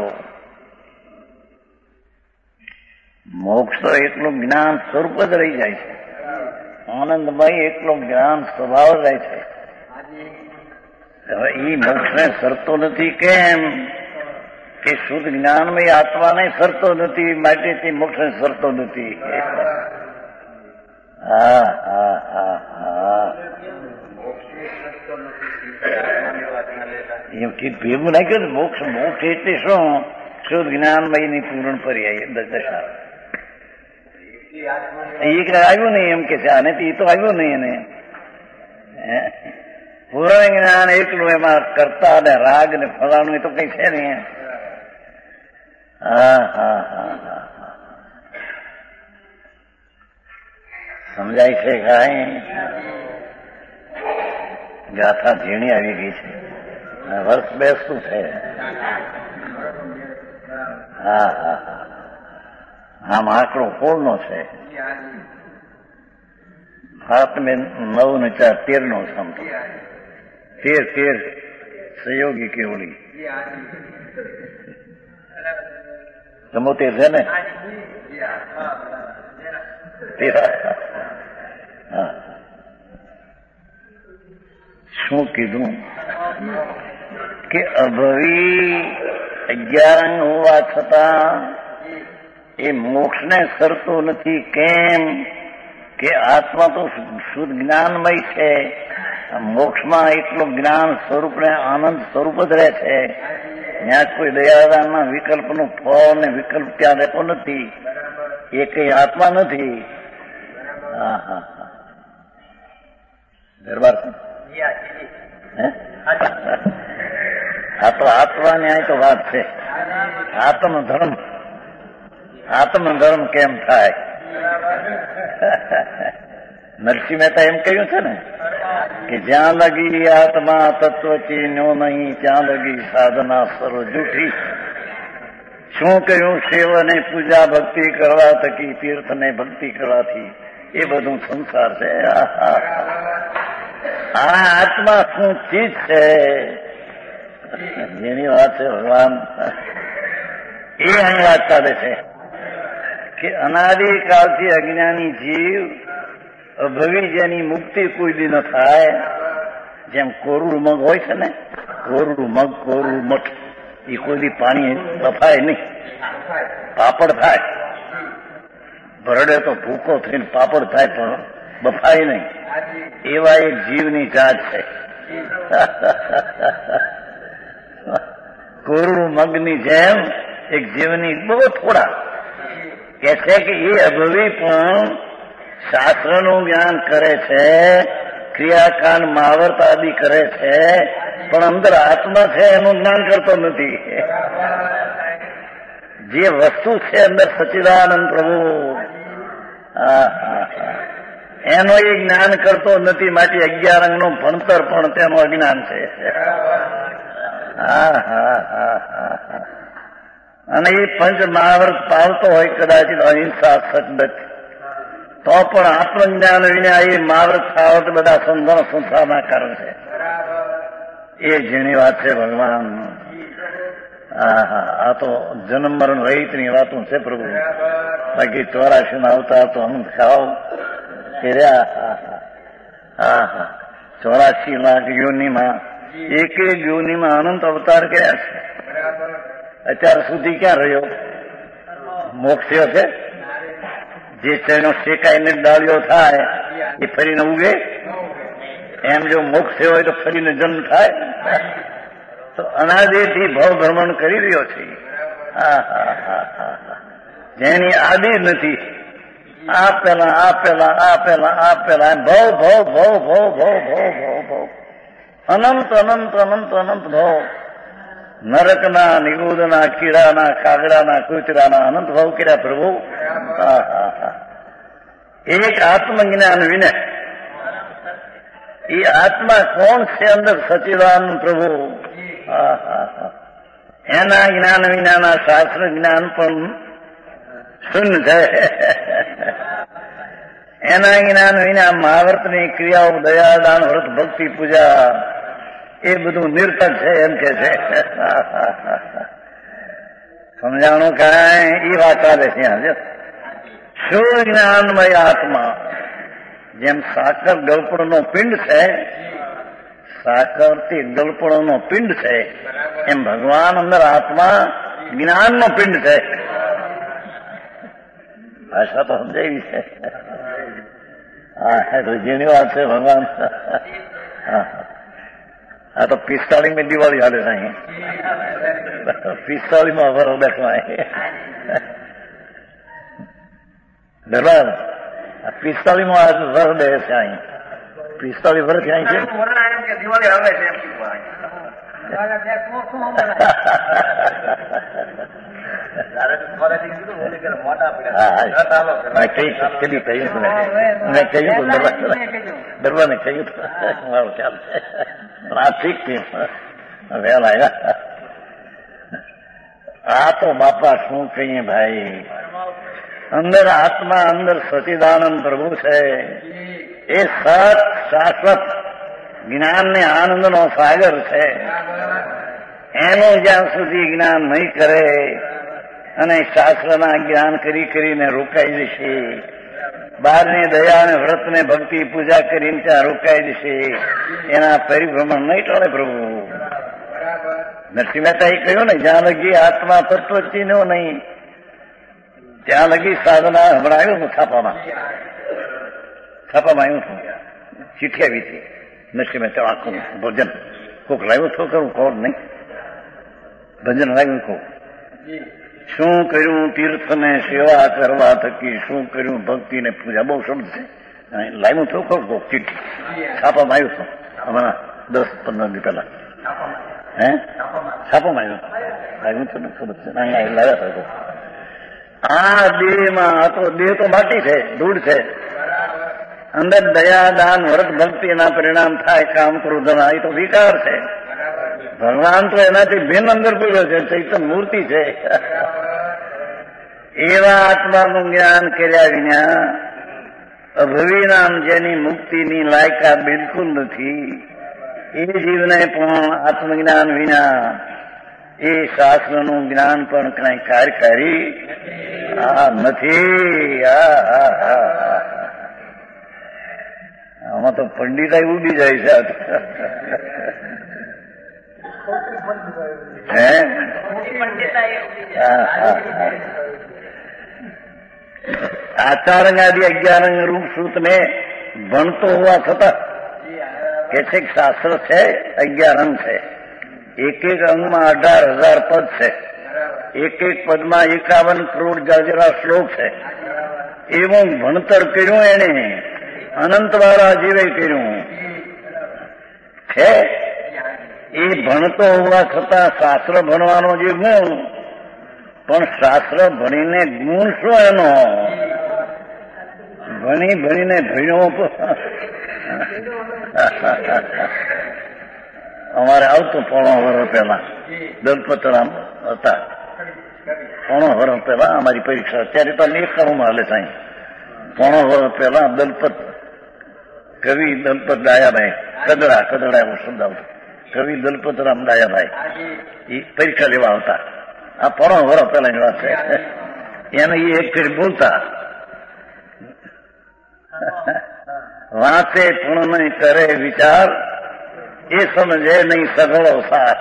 A: મોક્ષ તો એકલું જ્ઞાન સ્વરૂપ જ રહી જાય છે. આનંદભાઈ એકલો જ્ઞાન સ્વભાવ રહે છે. હવે એ મોક્ષને સરતો નથી. કેમ કે શુદ્ધ જ્ઞાનમાં આત્માને સરતો નથી, માટે તે મોક્ષને સરતો નથી. હા હા હા હા એમ ભેગું નાખ્યું ને મોક્ષ. મોક્ષ એટલે શું? શુદ્ધ જ્ઞાનમાં એની પૂર્ણ પર્યાય દશા. એક આવ્યું નહીં એમ કે છે, આને એ તો આવ્યું નહીં. એને પૂર્ણ જ્ઞાન એકલું એમાં કરતા ને રાગ ને ફલાણું એ તો કઈ છે નહીં. હા હા હા હા સમજાય છે કાંઈ? ગાથા ઝીણી આવી ગઈ છે. વર્ષ બેસતું છે. હા હા હા આમ આંકડો કોળનો છે. સાત મે નવ ને ચાર તેર નો સમતો. તેર તેર સહયોગી કેવડી ચમોતેર છે ને? હા શું કીધું કે અભવી અગિયાર અંગ હોવા છતાં એ મોક્ષને સરતો નથી. કેમ કે આત્મા તો શુદ્ધ જ્ઞાનમય છે. મોક્ષમાં એટલું જ્ઞાન સ્વરૂપ ને આનંદ સ્વરૂપ જ રહે છે. ત્યાં કોઈ દયાદાનના વિકલ્પનું ફળ ને વિકલ્પ ત્યાં રહેતો નથી. એ કઈ આત્મા નથી. હા હા હા દરબાર આ તો આત્માની આ તો વાત છે. આત્મ ધર્મ આત્મ ધર્મ કેમ થાય? નરસિંહ મહેતા એમ કહ્યું છે ને કે જ્યાં લગી આત્મા તત્વ ચીન્યો નહીં, ત્યાં લગી સાધના સર્વ જૂઠી. શું કહ્યું? સેવને પૂજા ભક્તિ કરવા થકી, તીર્થને ભક્તિ કરવાથી એ બધું સંસાર છે. આ આત્મા શું ચીજ છે? જેની વાત છે ભગવાન એ અહીં વાત ચાલે છે કે અનાદિકાળથી અજ્ઞાની જીવ અભવી જેની મુક્તિ કોઈ દી ન થાય. જેમ કોરું મગ હોય છે ને, કોરું મગ કોરું મઠ, એ કોઈ દી પાણી બફાય નહીં, પાપડ થાય. ભરડે તો ભૂકો થઈને પાપડ થાય પણ બફાય નહીં. એવા એક જીવની જાત છે. કોરું મગની જેમ એક જીવની બહુ થોડા કે છે કે એ અભવી પણ શાસ્ત્રનું જ્ઞાન કરે છે, ક્રિયાકાંડ મહાવર્ત આદિ કરે છે, પણ અંદર આત્મા છે એનું જ્ઞાન કરતો નથી. જે વસ્તુ છે અંદર સચ્ચિદાનંદ પ્રભુ, એનો એ જ્ઞાન કરતો નથી. માટે અગિયાર અંગનું ભણતર પણ તેનું અજ્ઞાન છે. હા હા હા હા અને એ પંચ મહાવર્ત પાવતો હોય કદાચ અહિંસા સચબચ, તો પણ આત્મજ્ઞાન વિના એ મહાવર્ત ખાવત બધા સંધાન સંસારના કારણ છે. એ જેની વાત છે ભગવાન. હા હા આ તો જન્મ મરણ રહિત ની વાતો છે પ્રભુ. બાકી ચોરાશી ના આવતા તો અનંત ખાવ કર્યા. હા હા ચોરાશી લાખ યોનીમાં એક એક યોનીમાં અનંત અવતાર કર્યા છે. અત્યાર સુધી ક્યાં રહ્યો? મોક્ષ થયો છે? જે તેનો શેકાઈને ડાળીઓ થાય એ ફરીને ઉગે. એમ જો મોક્ષ થયો હોય તો ફરીને જન્મ થાય? તો અનાદિથી ભવ ભ્રમણ કરી રહ્યો છે. હા હા હા હા જેની આદિ નથી. આ પેલા આ પેલા આ પેલા આ પેલા ભવ ભવ ભવ ભવ ભવ ભવ ભવ ભવ અનંત અનંત અનંત અનંત ભવ. નરકના, નિગુદના, કીડાના, કાગડાના, કૂતરાના અનંત ભાવ કર્યા પ્રભુ. હા હા હા. એક આત્મજ્ઞાન વિને એ આત્મા કોણ છે અંદર સચિદાન પ્રભુ. હા હા હા. એના જ્ઞાન વિનાના શાસ્ત્ર જ્ઞાન પણ શૂન્ય છે. એના જ્ઞાન વિના મહાવ્રતની ક્રિયાઓ, દયા, દાન, વ્રત, ભક્તિ, પૂજા એ બધું નિર્થક છે એમ કે છે. સમજાણું કાંઈ એ વાત ચાલે છે. શું જ્ઞાનમય આત્મા જેમ સાકર ગળપણનો પિંડ છે, સાકરથી ગળપણનો પિંડ છે, એમ ભગવાન અંદર આત્મા જ્ઞાનનો પિંડ છે. ભાષા તો સમજાવી છે. હા તો જેની વાત છે ભગવાન. હા તો પિસ્તાળીસ માં દિવાળી હાલે નહીં, પિસ્તાળીસ માં વરસ બેઠવા બરાબર. પિસ્તાળીસ માં વરસ બે છે અહીં, પિસ્તાળીસ વર્ષ અહીં છે. દિવાળી આવે છે દરબારને કહ્યું મારો ખ્યાલ છે. આ ઠીક છે વહેલા. આ તો બાપા શું કહીએ ભાઈ, અંદર આત્મા, અંદર સચિદાનંદ પ્રભુ છે. એ સત શાશ્વત જ્ઞાન ને આનંદનો સાગર છે. એનું જ્યાં સુધી જ્ઞાન નહીં કરે અને શાસ્ત્રના જ્ઞાન કરી કરીને રોકાઈ જશે, બહારની દયા અને વ્રત ને ભક્તિ પૂજા કરીને ત્યાં રોકાઈ જશે, એના પરિભ્રમણ નહીં ટળે પ્રભુ. નરસિંહ મહેતાએ કહ્યું ને, જ્યાં લગી આત્મા તત્વચીનો નહીં ત્યાં લગી સાધના. હમણાં આવ્યું હું છાપામાં, છાપામાં આવ્યું છું, ચીઠી આવી હતી. નરસિંહ મહેતા આખું ભોજન કોક લાવ્યું છું, કરું કોણ નહીં, ભજન લાવ્યું કહું. શું કર્યું તીર્થને સેવા કરવા થકી, શું કર્યું ભક્તિને પૂજા. બહુ શબ્દ છે. લાવ્યું છું કહું કોક ચીઠી, છાપામાં આવ્યું છું હમણાં દસ પંદર દિવસ પહેલા. હે છાપામાં આવ્યું લાવ્યું છું ને ખબર છે. લાવ્યા હતા. આ દેહમાં આ તો દેહ તો બાકી છે, ધૂળ છે. અંદર દયા, દાન, વ્રત, ભક્તિ એના પરિણામ થાય. કામ ક્રોધના એ તો વિકાર છે. ભગવાન તો એનાથી ભિન્ન અંદર પડ્યો છે, ચૈતન્ય મૂર્તિ છે. એવા આત્માનું જ્ઞાન કર્યા વિના અભવિનામ જેની મુક્તિની લાયકાત બિલકુલ નથી, એ જીવને પણ આત્મજ્ઞાન વિના એ શાસ્ત્રનું જ્ઞાન પણ કઈ કાર્યકારી આ નથી. આમાં તો પંડિતાઈ ઉડી જાય છે. હે હા હા હા. આચારંગાદી અગિયાર રૂપ સૂત ને ભણતો હોવા છતાં કે છે શાસ્ત્ર છે, અગિયાર અંગ છે. એક એક અંગમાં અઢાર હજાર પદ છે. એક એક પદમાં એકાવન કરોડ જાજરા શ્લોક છે. એવું ભણતર કર્યું એને, અનંતવાળા જીવે કર્યું છે. એ ભણતો હોવા છતાં શાસ્ત્ર ભણવાનો જે ગુણ, પણ શાસ્ત્ર ભણીને ગુણ શું એનો? ભણી ભણીને ભણ્યો. અમારે આવતું પોણો વર્ષ પહેલા દલપતરામ હતા. પોણો વર્ષ પહેલા અમારી પરીક્ષા, અત્યારે તો નેકાણું હાલે સાંઈ. પોણો વર્ષ પહેલા દલપત કવિ દલપત ડાયાભાઈ કદડા કદડા એવો શબ્દ આવતો. કવિ દલપતરામ ડાયાભાઈ એ પરીક્ષા લેવા આવતા. આ પોણો વર્ષ પહેલાની વાત છે. એને એ એક ફેર બોલતા, વાંચે પૂર્ણ નહીં કરે વિચાર, એ સમજે નહીં સઘળો સાથ.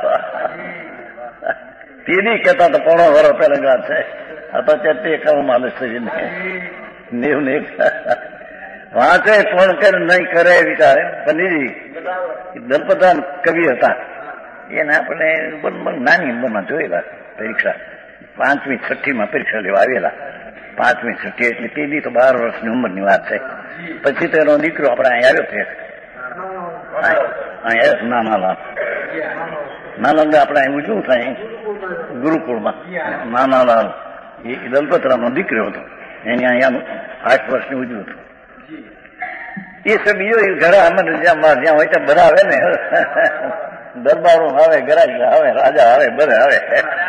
A: તેની કહેતા તો પોણો વર્ષ પહેલાની વાત છે. આ તો તે કહું માલિશ થઈ નેવ ને વાંચે પૂર્ણ કરે નહીં કરે વિચાર. પંડિતજી દલપતરામ કવિ હતા. એને આપણે નાની ઉંમરમાં જોયેલા પરીક્ષા. પાંચમી છઠ્ઠી માં પરીક્ષા લેવા આવેલા. પાંચમી છઠ્ઠી એટલે તે દી તો બાર વર્ષની ઉંમરની વાત છે. પછી તો એનો દીકરો આપણે અહીં આવ્યો છે, અહીંયા નાના લાભ નાલંદા આપણે અહીં ઉજવું થાય ગુરુકુળમાં નાના લાલ એ દલપતરામનો દીકરો હતો, એની અહીંયા આઠ વર્ષની ઉજવું હતું. એ સબ બીજો ઘરે અમે જ્યાં જ્યાં હોય ત્યાં બધા આવે ને, દરબારો આવે, ગરાજ આવે, રાજા આવે, બધા આવે.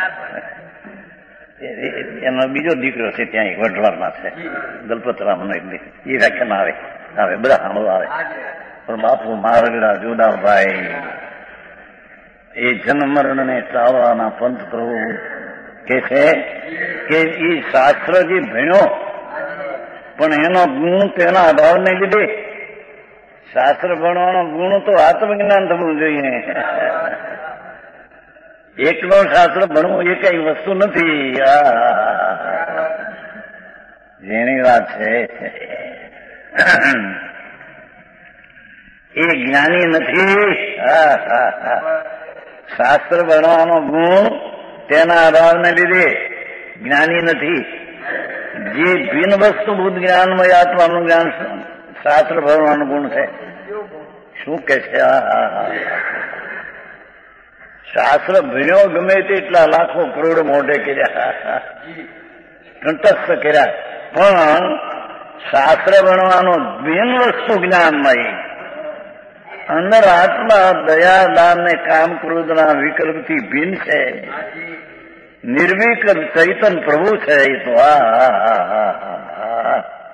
A: એનો બીજો દીકરો છે ત્યાં વઢવારમાં છે દલપતરામનો, એટલે એ વ્યાખ્યાન આવે આવે બધા સાંભળવા આવે. પણ બાપુ મારગડા જોડાભાઈ એ જન્મ મરણ ને ચાલવાના પંથ પ્રભુ કે છે કે એ શાસ્ત્ર જે ભણ્યો પણ એનો ગુણ તેના અભાવને લીધે. શાસ્ત્ર ભણવાનો ગુણ તો આત્મજ્ઞાન થવું જોઈએ. એકનો શાસ્ત્ર ભણવું એ કઈ વસ્તુ નથી. જેની વાત છે એ જ્ઞાની નથી. શાસ્ત્ર ભણવાનો ગુણ તેના અભાવને લીધે જ્ઞાની નથી. જે ભિન્ન વસ્તુભૂત જ્ઞાનમાં આત્માનું જ્ઞાન શાસ્ત્ર ભણવાનો ગુણ છે. શું કે છે? શાસ્ત્ર ભણ્યો ગમે તેટલા લાખો કરોડ મોઢે કર્યા, કંઠસ્થ કર્યા, પણ શાસ્ત્ર ભણવાનો ભિન્ન વસ્તુ જ્ઞાનમાં અંદર આત્મા દયા દાન ને કામ ક્રોધના વિકલ્પથી ભિન્ન છે. નિર્વિકલ્પ ચૈતન પ્રભુ છે. એ તો આ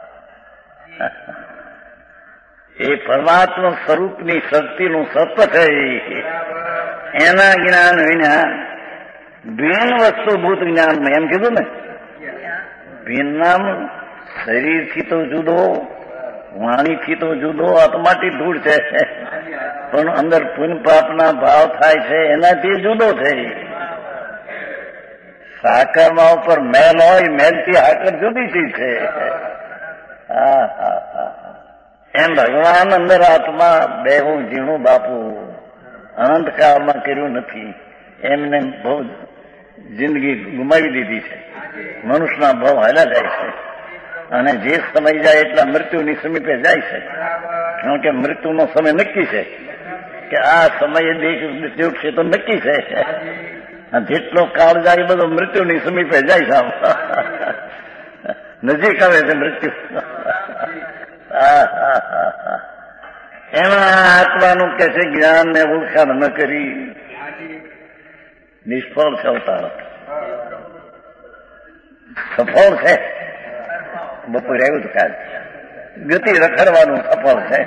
A: એ પરમાત્મા સ્વરૂપની શક્તિનું સત્વ છે. એના જ્ઞાન વિના ભિન્ન વસ્તુભૂત જ્ઞાનમાં એમ કીધું ને, ભિન્નામ શરીરથી તો જુદો, વાણીથી તો જુદો, આત્માથી ધૂળ છે, પણ અંદર પુણ્ય પાપના ભાવ થાય છે એનાથી જુદો છે. સાકરમાં ઉપર મેલ હોય, મેલથી હાકર જુદી ચીજ છે. હા હા હા એમ ભગવાન અંદર આત્મા બેહું ઝીણું બાપુ અનંત કાળમાં કર્યું નથી. એમને બહુ જિંદગી ગુમાવી દીધી છે. મનુષ્યના ભાવ હાલ્યા જાય છે અને જે સમય જાય એટલા મૃત્યુની સમીપે જાય છે. કારણ કે મૃત્યુનો સમય નક્કી છે કે આ સમયે દેખ છે તો નક્કી છે. જેટલો કાળ જાય બધો મૃત્યુની સમીપે જાય છે. નજીક આવે છે મૃત્યુ. એમાં આત્માનું કે છે જ્ઞાન ને ઓળખાણ ન કરી નિષ્ફળ છે અવતાર. સફળ છે બપોરે આવ્યું હતું કાલ, ગતિ રખડવાનું સફળ છે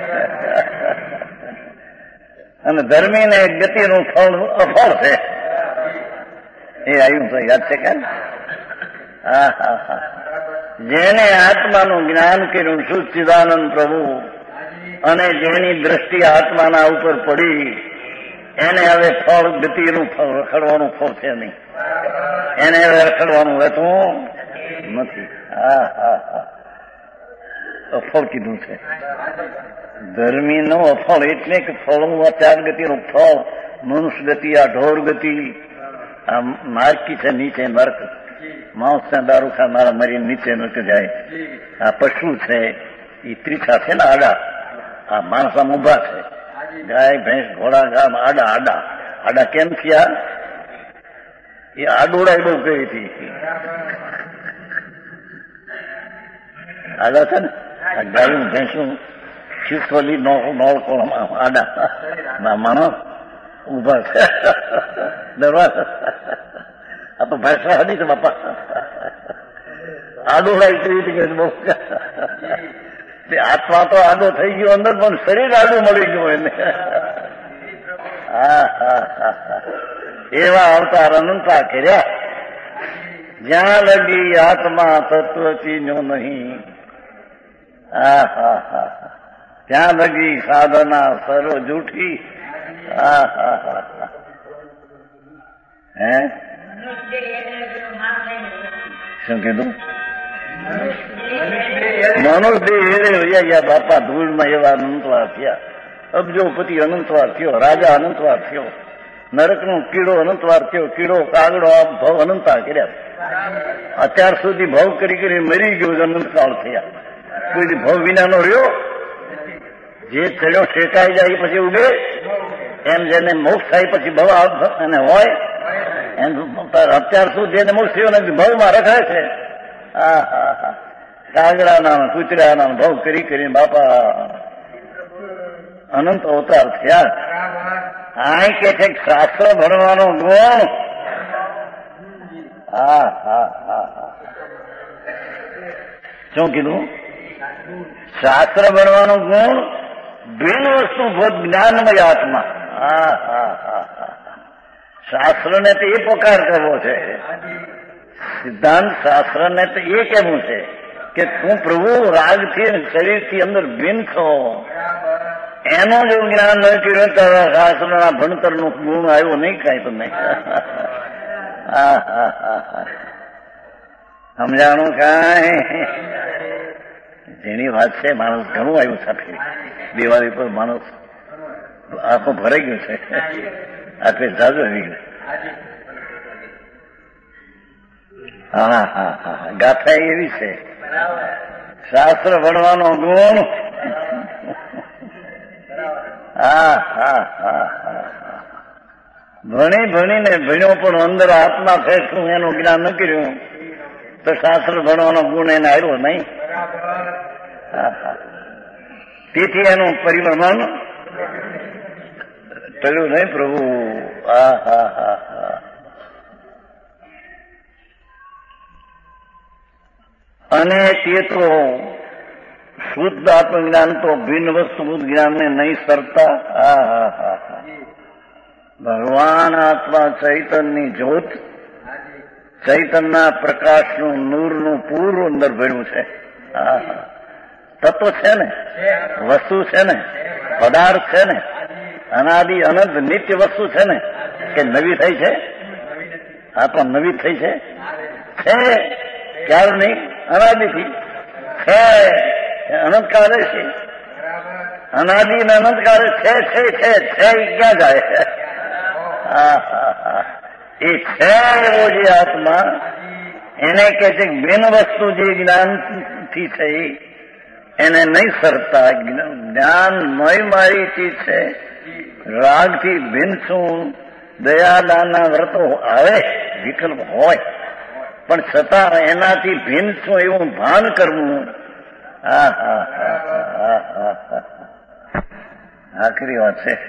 A: અને ધર્મીને ગતિનું ફળ અફળ છે. એ આવ્યું તો યાદ છે કાલ. હા હા હા જેને આત્માનું જ્ઞાન કર્યું સચ્ચિદાનંદ પ્રભુ અને જેની દ્રષ્ટિ આત્માના ઉપર પડી એને હવે ફળ ગતિનું ફળ રખડવાનું ફળ છે નહીં. એને હવે રખડવાનું રહેતું નથી. હા હા હા અફળ કીધું છે. ધર્મીનો અફળ એટલે કે ફળનું ત્યાગ ગતિનું ફળ મનુષ્ય ગતિ, આ ઢોર ગતિ, આ માર્કી છે નીચે નર્ક, માંસના દારૂ ખાનારા મરીને નીચે નર્ક જાય. આ પશુ છે એ ત્રીછા છે ને આડા, આ માણસા ઉભા છે. ગાય ભેંસ ઘોડા ગામ આડા આડા આડા કેમ થયા? એ આડોડાઈ બહુ કરી હતી. આડા છે ને આ ગાયું ભેંસું ખીસવલી નોળકોળમાં આડા ના માણસ ઉભા છે. દરવાજ આ તો ભાષા હતી છે બાપા. આડોડાઈ કરી હતી કે બહુ. આત્મા તો આડો થઈ ગયો અંદર, પણ શરીર આડું મળી ગયું એને. હા હા હા એવા અવતાર અનંતા કર્યા. જ્યાં લગી આત્મા તત્વ ચીન્યો નહીં. હા હા હા ત્યાં લગી સાધના સર્વ જૂઠી. હા હા હા હે શું કીધું? મનુષ્ય દેહ બાપા ધૂળમાં એવા અનંતવાર થયા. અબજોપતિ અનંતવાર થયો, રાજા અનંતવાર થયો, નરકનો કીડો અનંતવાર થયો, કીડો કાગડો આ ભવ અનંતવાર કર્યા. અત્યાર સુધી ભવ કરી કરી મરી ગયો, અનંતકાળ થયા. કોઈ ભવ વિનાનો રહ્યો? જે ચડ્યો શેકાઈ જાય પછી ઉગે એમ જેને મોક્ષ થાય પછી ભવ અને હોય એમ અત્યાર સુધી જેને મોક્ષ થયો નથી ભવમાં રખાય છે. હા હા હા કાગડાના કૂતરાના ભવ કરી કરીને બાપા અનંત અવતાર થયા. આ કે છે શાસ્ત્ર ભણવાનો ગુણ. હા હા હા હા શું કીધું? શાસ્ત્ર ભણવાનો ગુણ બિન વસ્તુ ભૂત જ્ઞાનમય આત્મા. હા હા હા હા શાસ્ત્રને તો એ પોકાર કરવો છે. સિદ્ધાંત શાસ્ત્રને તો એ કહેવું છે કે તું પ્રભુ રાગથી શરીરથી અંદર ભિન્ન છો. એનું જો જ્ઞાન ન કર્યું તો શાસ્ત્રના ભણતરનું ગુણ આવ્યો નહીં કાંઈ તમને. હા હા હા હા સમજાણું કાંઈ? જેની વાત છે માણસ ઘણું આવ્યું સાથે દિવાળી પર માણસ આખો ભરાઈ ગયો છે. આખરે જાજુ આવી ગયું. હા હા હા ગાથા એવી છે. શાસ્ત્ર ભણવાનો ગુણ. હા હા હા હા ભણી ભણીને ભણ્યો પણ અંદર આત્મા છે શું એનું જ્ઞાન ન કર્યું તો શાસ્ત્ર ભણવાનો ગુણ એને આવ્યો નહીં. હા હા તેથી એનું પરિભ્રમણ કર્યું નહીં પ્રભુ. હા હા હા હા અને તે તો શુદ્ધ આત્મજ્ઞાન તો ભિન્ન વસ્તુભૂત જ્ઞાનને નહીં સરતા. હા હા હા હા ભગવાન આત્મા ચૈતનની જ્યોત ચૈતનના પ્રકાશનું નૂરનું પૂરું અંદર ભર્યું છે. હા હા તત્વ છે ને, વસ્તુ છે ને, પદાર્થ છે ને, અનાદિ અનંત નિત્ય વસ્તુ છે ને કે નવી થઈ છે? આ તો નવી થઈ છે. છે ક્યારે નહીં? અનાદિથી છે. અનંતકાળે છે. અનાદિ ને અનંતકાળે છે છે છે છે ક્યાં જાય? હા હા હા એ છે એવો જે આત્મા એને કે છે બિન વસ્તુ જે જ્ઞાનથી છે એને નહીં સરતા. જ્ઞાન મય મારી ચીજ છે. રાગથી ભિન્ન છું. દયાદાના વ્રતો આવે વિકલ્પ હોય પણ છતાં એનાથી ભિન્ન છું એવું ભાન કરવું. હા હા હા હા હા આખરી વાત છે.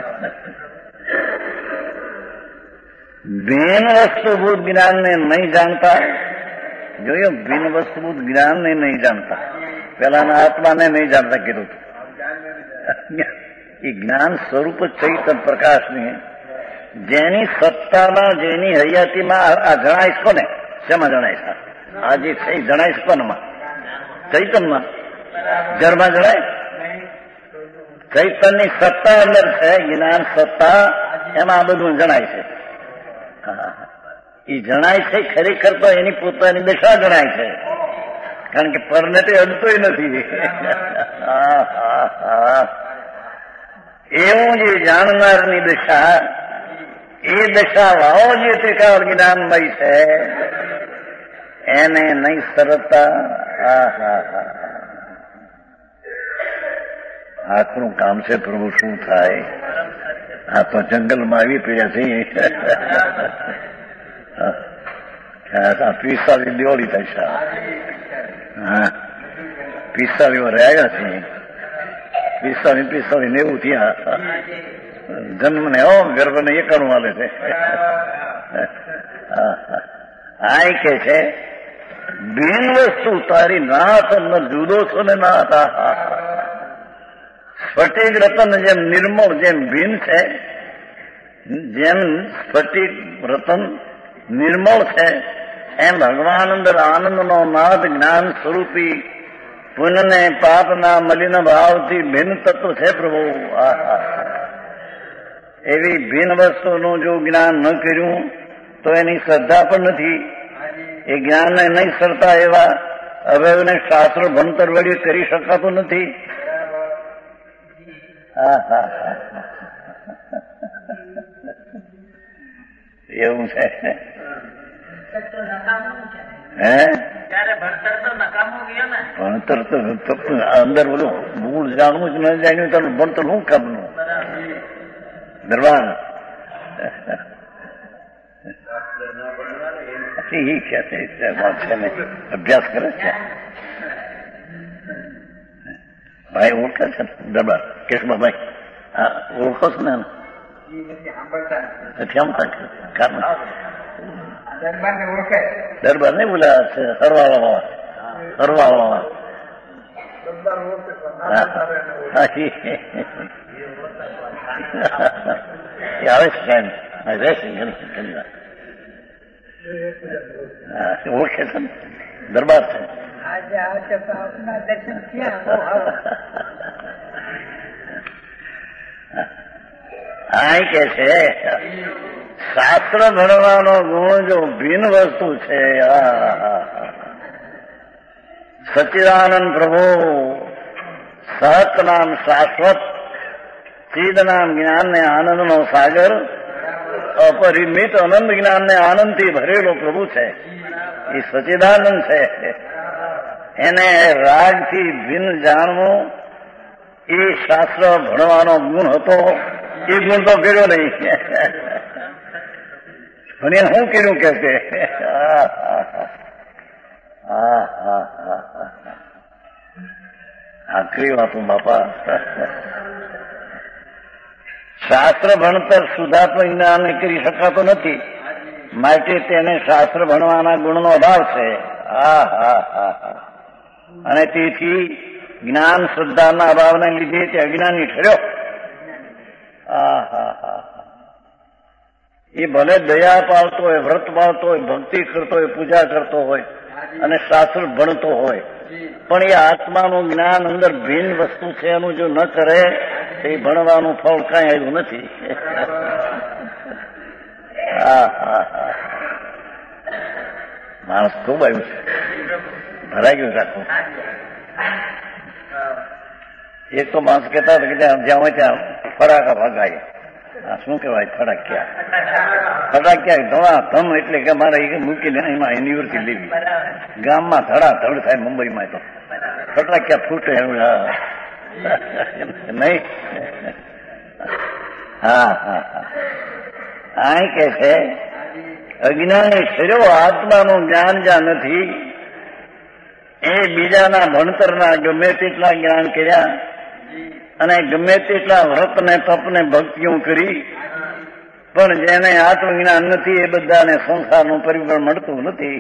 A: ભિન્ન વસ્તુભૂત જ્ઞાનને નહીં જાણતા. જોયું? ભિન્ન વસ્તુભૂત જ્ઞાનને નહીં જાણતા. પેલાના આત્માને નહીં જાણતા કીધું. એ જ્ઞાન સ્વરૂપ ચૈતન પ્રકાશની જેની સત્તામાં જેની હૈયાતીમાં આ જણાય કોને? શેમાં જણાય છે? આ જે છે જણાય કોનમાં? ચૈતનમાં. જળમાં જણાય? ચૈતનની સત્તા અંદર છે. જ્ઞાન સત્તા એમાં આ બધું જણાય છે. એ જણાય છે ખરેખર તો એની પોતાની દશા જણાય છે. કારણ કે પરને તે અડતોય નથી. એવું જે જાણનારની દશા એ દશા વાળો જે ત્રિકાળ જ્ઞાનમય છે એને નહીં સરતા. હા હા હા આખરું કામ છે પ્રભુ. શું થાય? આ તો જંગલમાં આવી પડ્યા છે. પિસ્તાલીસ દિવાળી થાય છે. હા પિસ્તાલીસ વાર આવ્યા છે. પિસ્તાલીસ પિસ્તાલીસ નેવું થયા. જન્મને હો ગર્ભને એકાણું વાલે છે. આ કે છે બિન વસ્તુ તારી નાથ અંદર જુદો છો ને નાથ. સ્ફટિક રતન જેમ નિર્મળ જેમ ભિન્ન છે, જેમ સ્ફટિક રતન નિર્મળ છે એમ ભગવાન અંદર આનંદનો નાદ જ્ઞાન સ્વરૂપી પુનઃને પાપના મલિન ભાવથી ભિન્ન તત્વ છે પ્રભુ. એવી ભિન્ન વસ્તુનું જો જ્ઞાન ન કર્યું તો એની શ્રદ્ધા પણ નથી. એ જ્ઞાનને નહીં સરતા એવા અવયવને શાસ્ત્ર ભણતર વડે કરી શકાતું નથી. હા હા એવું છે. હે ભણતર તો અંદર બધું મૂળ જાણવું જ ન જાણ્યું તો ભણતર શું કામનું? દરબાર એ છે અભ્યાસ કરે છે ભાઈ, ઓળખે છે દરબાર કેશબાભાઈ? હા, ઓળખો છો ને? દરબાર નહીં બોલા હરવાળા હરવાળા આવે છે ઓળખે છે ને દરબાર છે. આ કે છે શાસ્ત્ર ભણવાનો ગુણ જો ભિન્ન વસ્તુ છે. સચ્ચિદાનંદ પ્રભુ સત નામ શાશ્વત ચિદ નામ જ્ઞાન ને આનંદનો સાગર અપરિમિત અનંત જ્ઞાન ને આનંદથી ભરેલો પ્રભુ છે. એ સચ્ચિદાનંદ છે. એને રાગથી ભિન્ન જાણવું એ શાસ્ત્ર ભણવાનો ગુણ હતો. એ ગુણ તો કર્યો નહીં. મને શું કર્યું કે છે? આખરી વાતો બાપા. શાસ્ત્ર ભણતર શુદ્ધાત્મક જ્ઞાન કરી શકાતો નથી, માટે તેને શાસ્ત્ર ભણવાના ગુણનો અભાવ છે. હા હા હા હા અને તેથી જ્ઞાન શ્રદ્ધાના અભાવને લીધે તે અજ્ઞાની ઠર્યો. હા હા હા એ ભલે દયા પાળતો હોય, વ્રત પાળતો હોય, ભક્તિ કરતો હોય, પૂજા કરતો હોય અને શાસ્ત્ર ભણતો હોય, પણ એ આત્માનું જ્ઞાન અંદર ભિન્ન વસ્તુ છે એનું જો ન કરે તો એ ભણવાનું ફળ કાંઈ આવ્યું નથી. હા હા હા માણસ ખૂબ આવ્યું છે, ભરાઈ ગયું રાખવું. એક તો માણસ કહેતા હતા કે જ્યાં હોય ત્યાં ફડાકા ભગાય. આ શું કહેવાય? ફડાક્યા ફડાક્યા ધવા ધમ એટલે કે મારે મૂકીને એમાં યુનિવર્સિટી લેવી. ગામમાં ધડા ધડ થાય. મુંબઈમાં તો ફટાક્યા ફૂટે નહીં. હા હા હા આ કે છે અજ્ઞાની ઠર્યો. આત્માનું જ્ઞાન જ્યાં નથી એ બીજાના ભણતરના ગમે તેટલા જ્ઞાન કર્યા અને ગમે તેટલા વ્રત ને તપ ને ભક્તિઓ કરી, પણ જેને આત્મજ્ઞાન નથી એ બધાને સંસારનું પરિબળ મળતું નથી.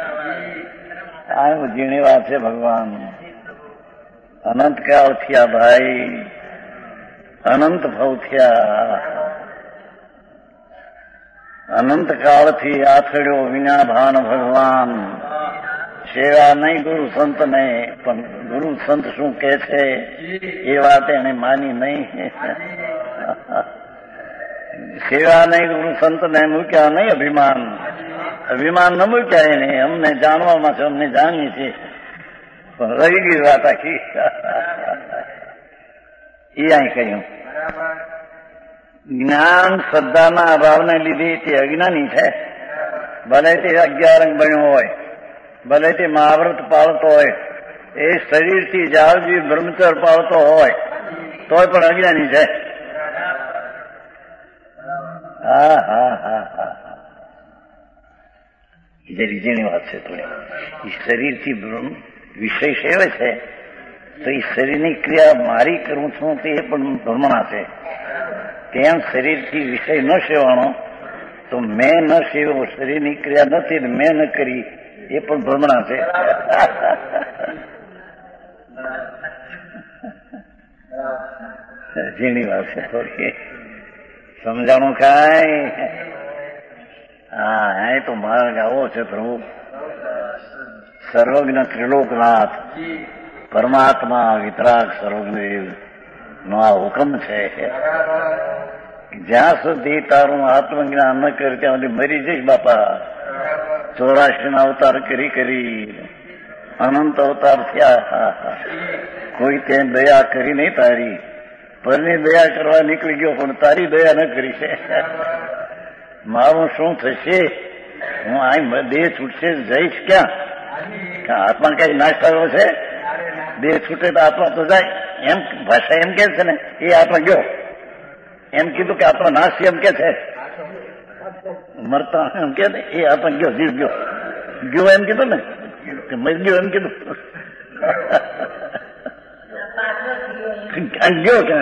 A: આ ઝીણી વાત છે ભગવાન. અનંત કાળ થયા ભાઈ, અનંત ભવ થયા. અનંત કાળથી આથડ્યો વિના ભાન ભગવાન. સેવા નહીં ગુરુ સંત ને, પણ ગુરુ સંત શું કે છે એ વાત એને માની નહીં. સેવા નહીં ગુરુ સંત ને મૂક્યા નહીં અભિમાન. અભિમાન ન મૂક્યા એને. અમને જાણવામાં છે, અમને જાણીએ છીએ, પણ રહી ગઈ વાત આખી. એ અહીં કહ્યું જ્ઞાન શ્રદ્ધાના અભાવને લીધે તે અજ્ઞાની છે. ભલે તે અગિયાર અંગ બન્યો હોય, ભલે તે મહાવ્રત પાળતો હોય, એ શરીરથી જાળવી બ્રહ્મચર્ય પાળતો હોય તોય પણ અજ્ઞાની છે. હા હા હા હા જરી જેની વાત છે થોડી. એ શરીરથી વિષય સેવે છે તો એ શરીરની ક્રિયા મારી કરું છું તે પણ ભ્રમણા છે. તેમ શરીરથી વિષય ન સેવાનો તો મેં ન સેવ્યો, શરીરની ક્રિયા નથી મેં ન કરી એ પણ ભ્રમણા છે. ઝીણી વાત છે થોડી, સમજાણું કાંઈ? હા એ તો માર્ગ આવો છે પ્રભુ. સર્વજ્ઞ ત્રિલોકનાથ પરમાત્મા વિતરાગ સર્વજ્ઞ નો આ હુકમ છે. જ્યાં સુધી તારું આત્મજ્ઞાન ન કરે ત્યાં સુધી મરી જઈશ બાપા. ચોરાશી ના અવતાર કરી કરી અનંત અવતાર થયા, કોઈ તે દયા કરી નહીં તારી. પરની દયા કરવા નીકળી ગયો પણ તારી દયા ન કરી છે. મારું શું થશે? હું આ દેહ છૂટશે જઈશ ક્યાં? આત્મા કઈ નાશ થયો છે? દેહ છૂટે તો આત્મા તો જાય. એમ ભાષા એમ કે છે ને, એ આત્મા ગયો એમ કીધું કે આ તો નાસી એમ કે છે, મરતા એમ કે એ આ તો ગયો, જીવ ગયો, ગયો એમ કીધું ને, કે મરી ગયો એમ કીધું, ગયો કે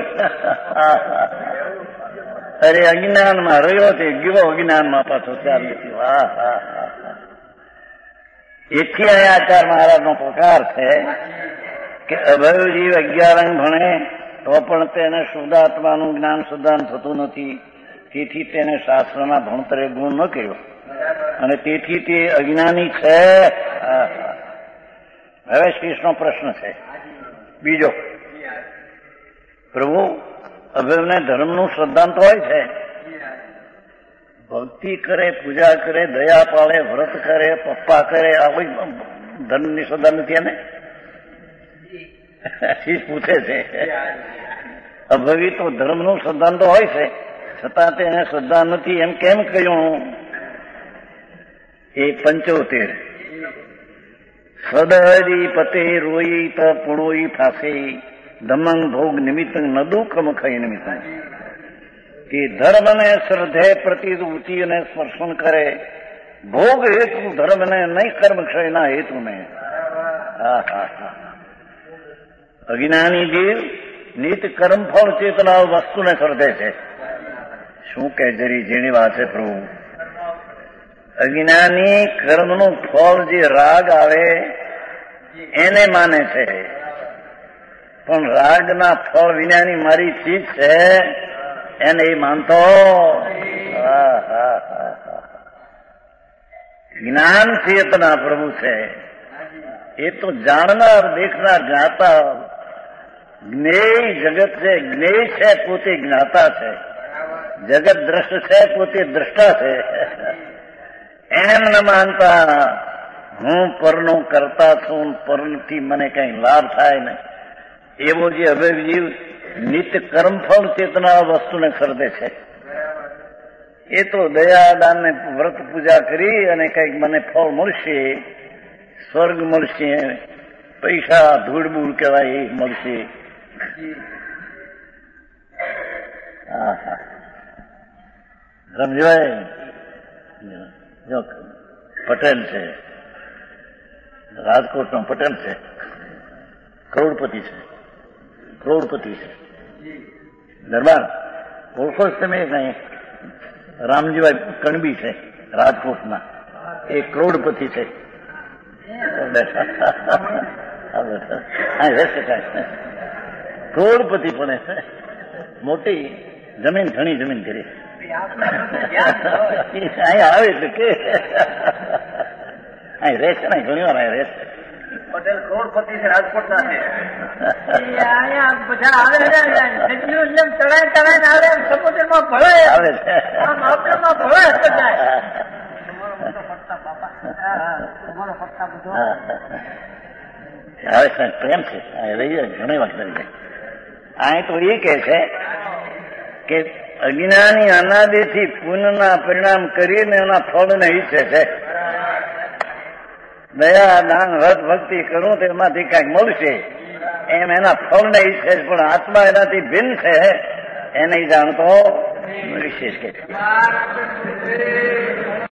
A: અરે અજ્ઞાનમાં રહ્યો તે ગયો અજ્ઞાનમાં પાછો ચાર નથી. વાહ હા હા. એથી અહીંયા આચાર મહારાજ નો પ્રકાર છે કે અભય જીવ અગિયાર અંગ ભણે તો પણ તેને શુદ્ધાત્માનું જ્ઞાન શુદ્ધાંત થતું નથી. તેથી તેને શાસ્ત્રના ભણતરે ગુણ ન કર્યો અને તેથી તે અજ્ઞાની છે. હવે શ્રીષ્ણનો પ્રશ્ન છે બીજો. પ્રભુ અભયને ધર્મનું શ્રદ્ધાંત હોય છે, ભક્તિ કરે, પૂજા કરે, દયા પાળે, વ્રત કરે, પપ્પા કરે, આ કોઈ ધર્મની શ્રદ્ધા નથી એને? શીશ પૂછે છે. અભવી તો ધર્મનું શ્રદ્ધાંત હોય છે, છતાં તેને શ્રદ્ધા નથી એમ કેમ કહ્યું? એ પંચોતેર. સદહરી પતે રોઈ ત પુણોઈ ફાસે ધમંગ ભોગ નિમિત્ત ન દુઃખમ ખઈ નિમિત્ત. કે ધર્મને શ્રદ્ધે પ્રતિ ઊંચી અને સ્પર્શન કરે, ભોગ હેતુ ધર્મને નહીં કર્મ ક્ષયના હેતુને. હા હા હા. અજ્ઞાની જીવ નિત કર્મફળ ચેતના વસ્તુને શ્રદ્ધે છે. શું કે જરી જેની વાત છે પ્રભુ. અજ્ઞાની કર્મનું ફળ જે રાગ આવે એને માને છે, પણ રાગના ફળ વિનાની મારી ચીજ છે એને એ માનતો. જ્ઞાન ચેતના પ્રભુ છે, એ તો જાણનાર, દેખનાર, જ્ઞાતા, જ્ઞેય જગત છે. જ્ઞેય છે પોતે જ્ઞાતા છે, જગત દ્રષ્ટ છે પોતે દ્રષ્ટા છે. એમ ન માનતા હું પરનો કરતા છું, પરથી મને કઈ લાભ થાય ને એવો જે અભય જીવ નિત્ય કર્મફળ ચેતના વસ્તુને ખરીદે છે. એ તો દયાદાન ને વ્રત પૂજા કરી અને કઈક મને ફળ મળશે, સ્વર્ગ મળશે, પૈસા ધૂળબૂળ કહેવાય એ મળશે. સમજવાય? જો પટેલ છે, રાજકોટનો પટેલ છે, કરોડપતિ છે, કરોડપતિ છે. દરબાર ઓળખો જ તમે? કઈ રામજીભાઈ કણબી છે રાજકોટના, એ કરોડપતિ છે. કરોડપતિ પણ છે, મોટી જમીન, ઘણી જમીન કરી. અહીંયા આવે એટલે કે અહીં રહેશે ને, ઘણી વાર અહીં રહેશે.
B: પટેલ કરોડપતિ છે, રાજકોટના છે. અહીંયા બધા આવે ચડાય ચડાય આવે, સપોર્ટમાં ભળે
A: આવે છે,
B: માં ભળે બધા.
A: આવે છે, પ્રેમ છે. રહી ઘણી વાત કરી જાય. અહીં તો એ કે છે કે અજ્ઞાની અનાદિથી પુણ્યના પરિણામ કરીને એના ફળને ઈચ્છે છે. દયા, દાન, વ્રત, ભક્તિ કરું તો એમાંથી કઈક મળશે એમ એના ફળને ઈચ્છે છે, પણ આત્મા એનાથી ભિન્ન છે એને જાણતો વિશેષ કે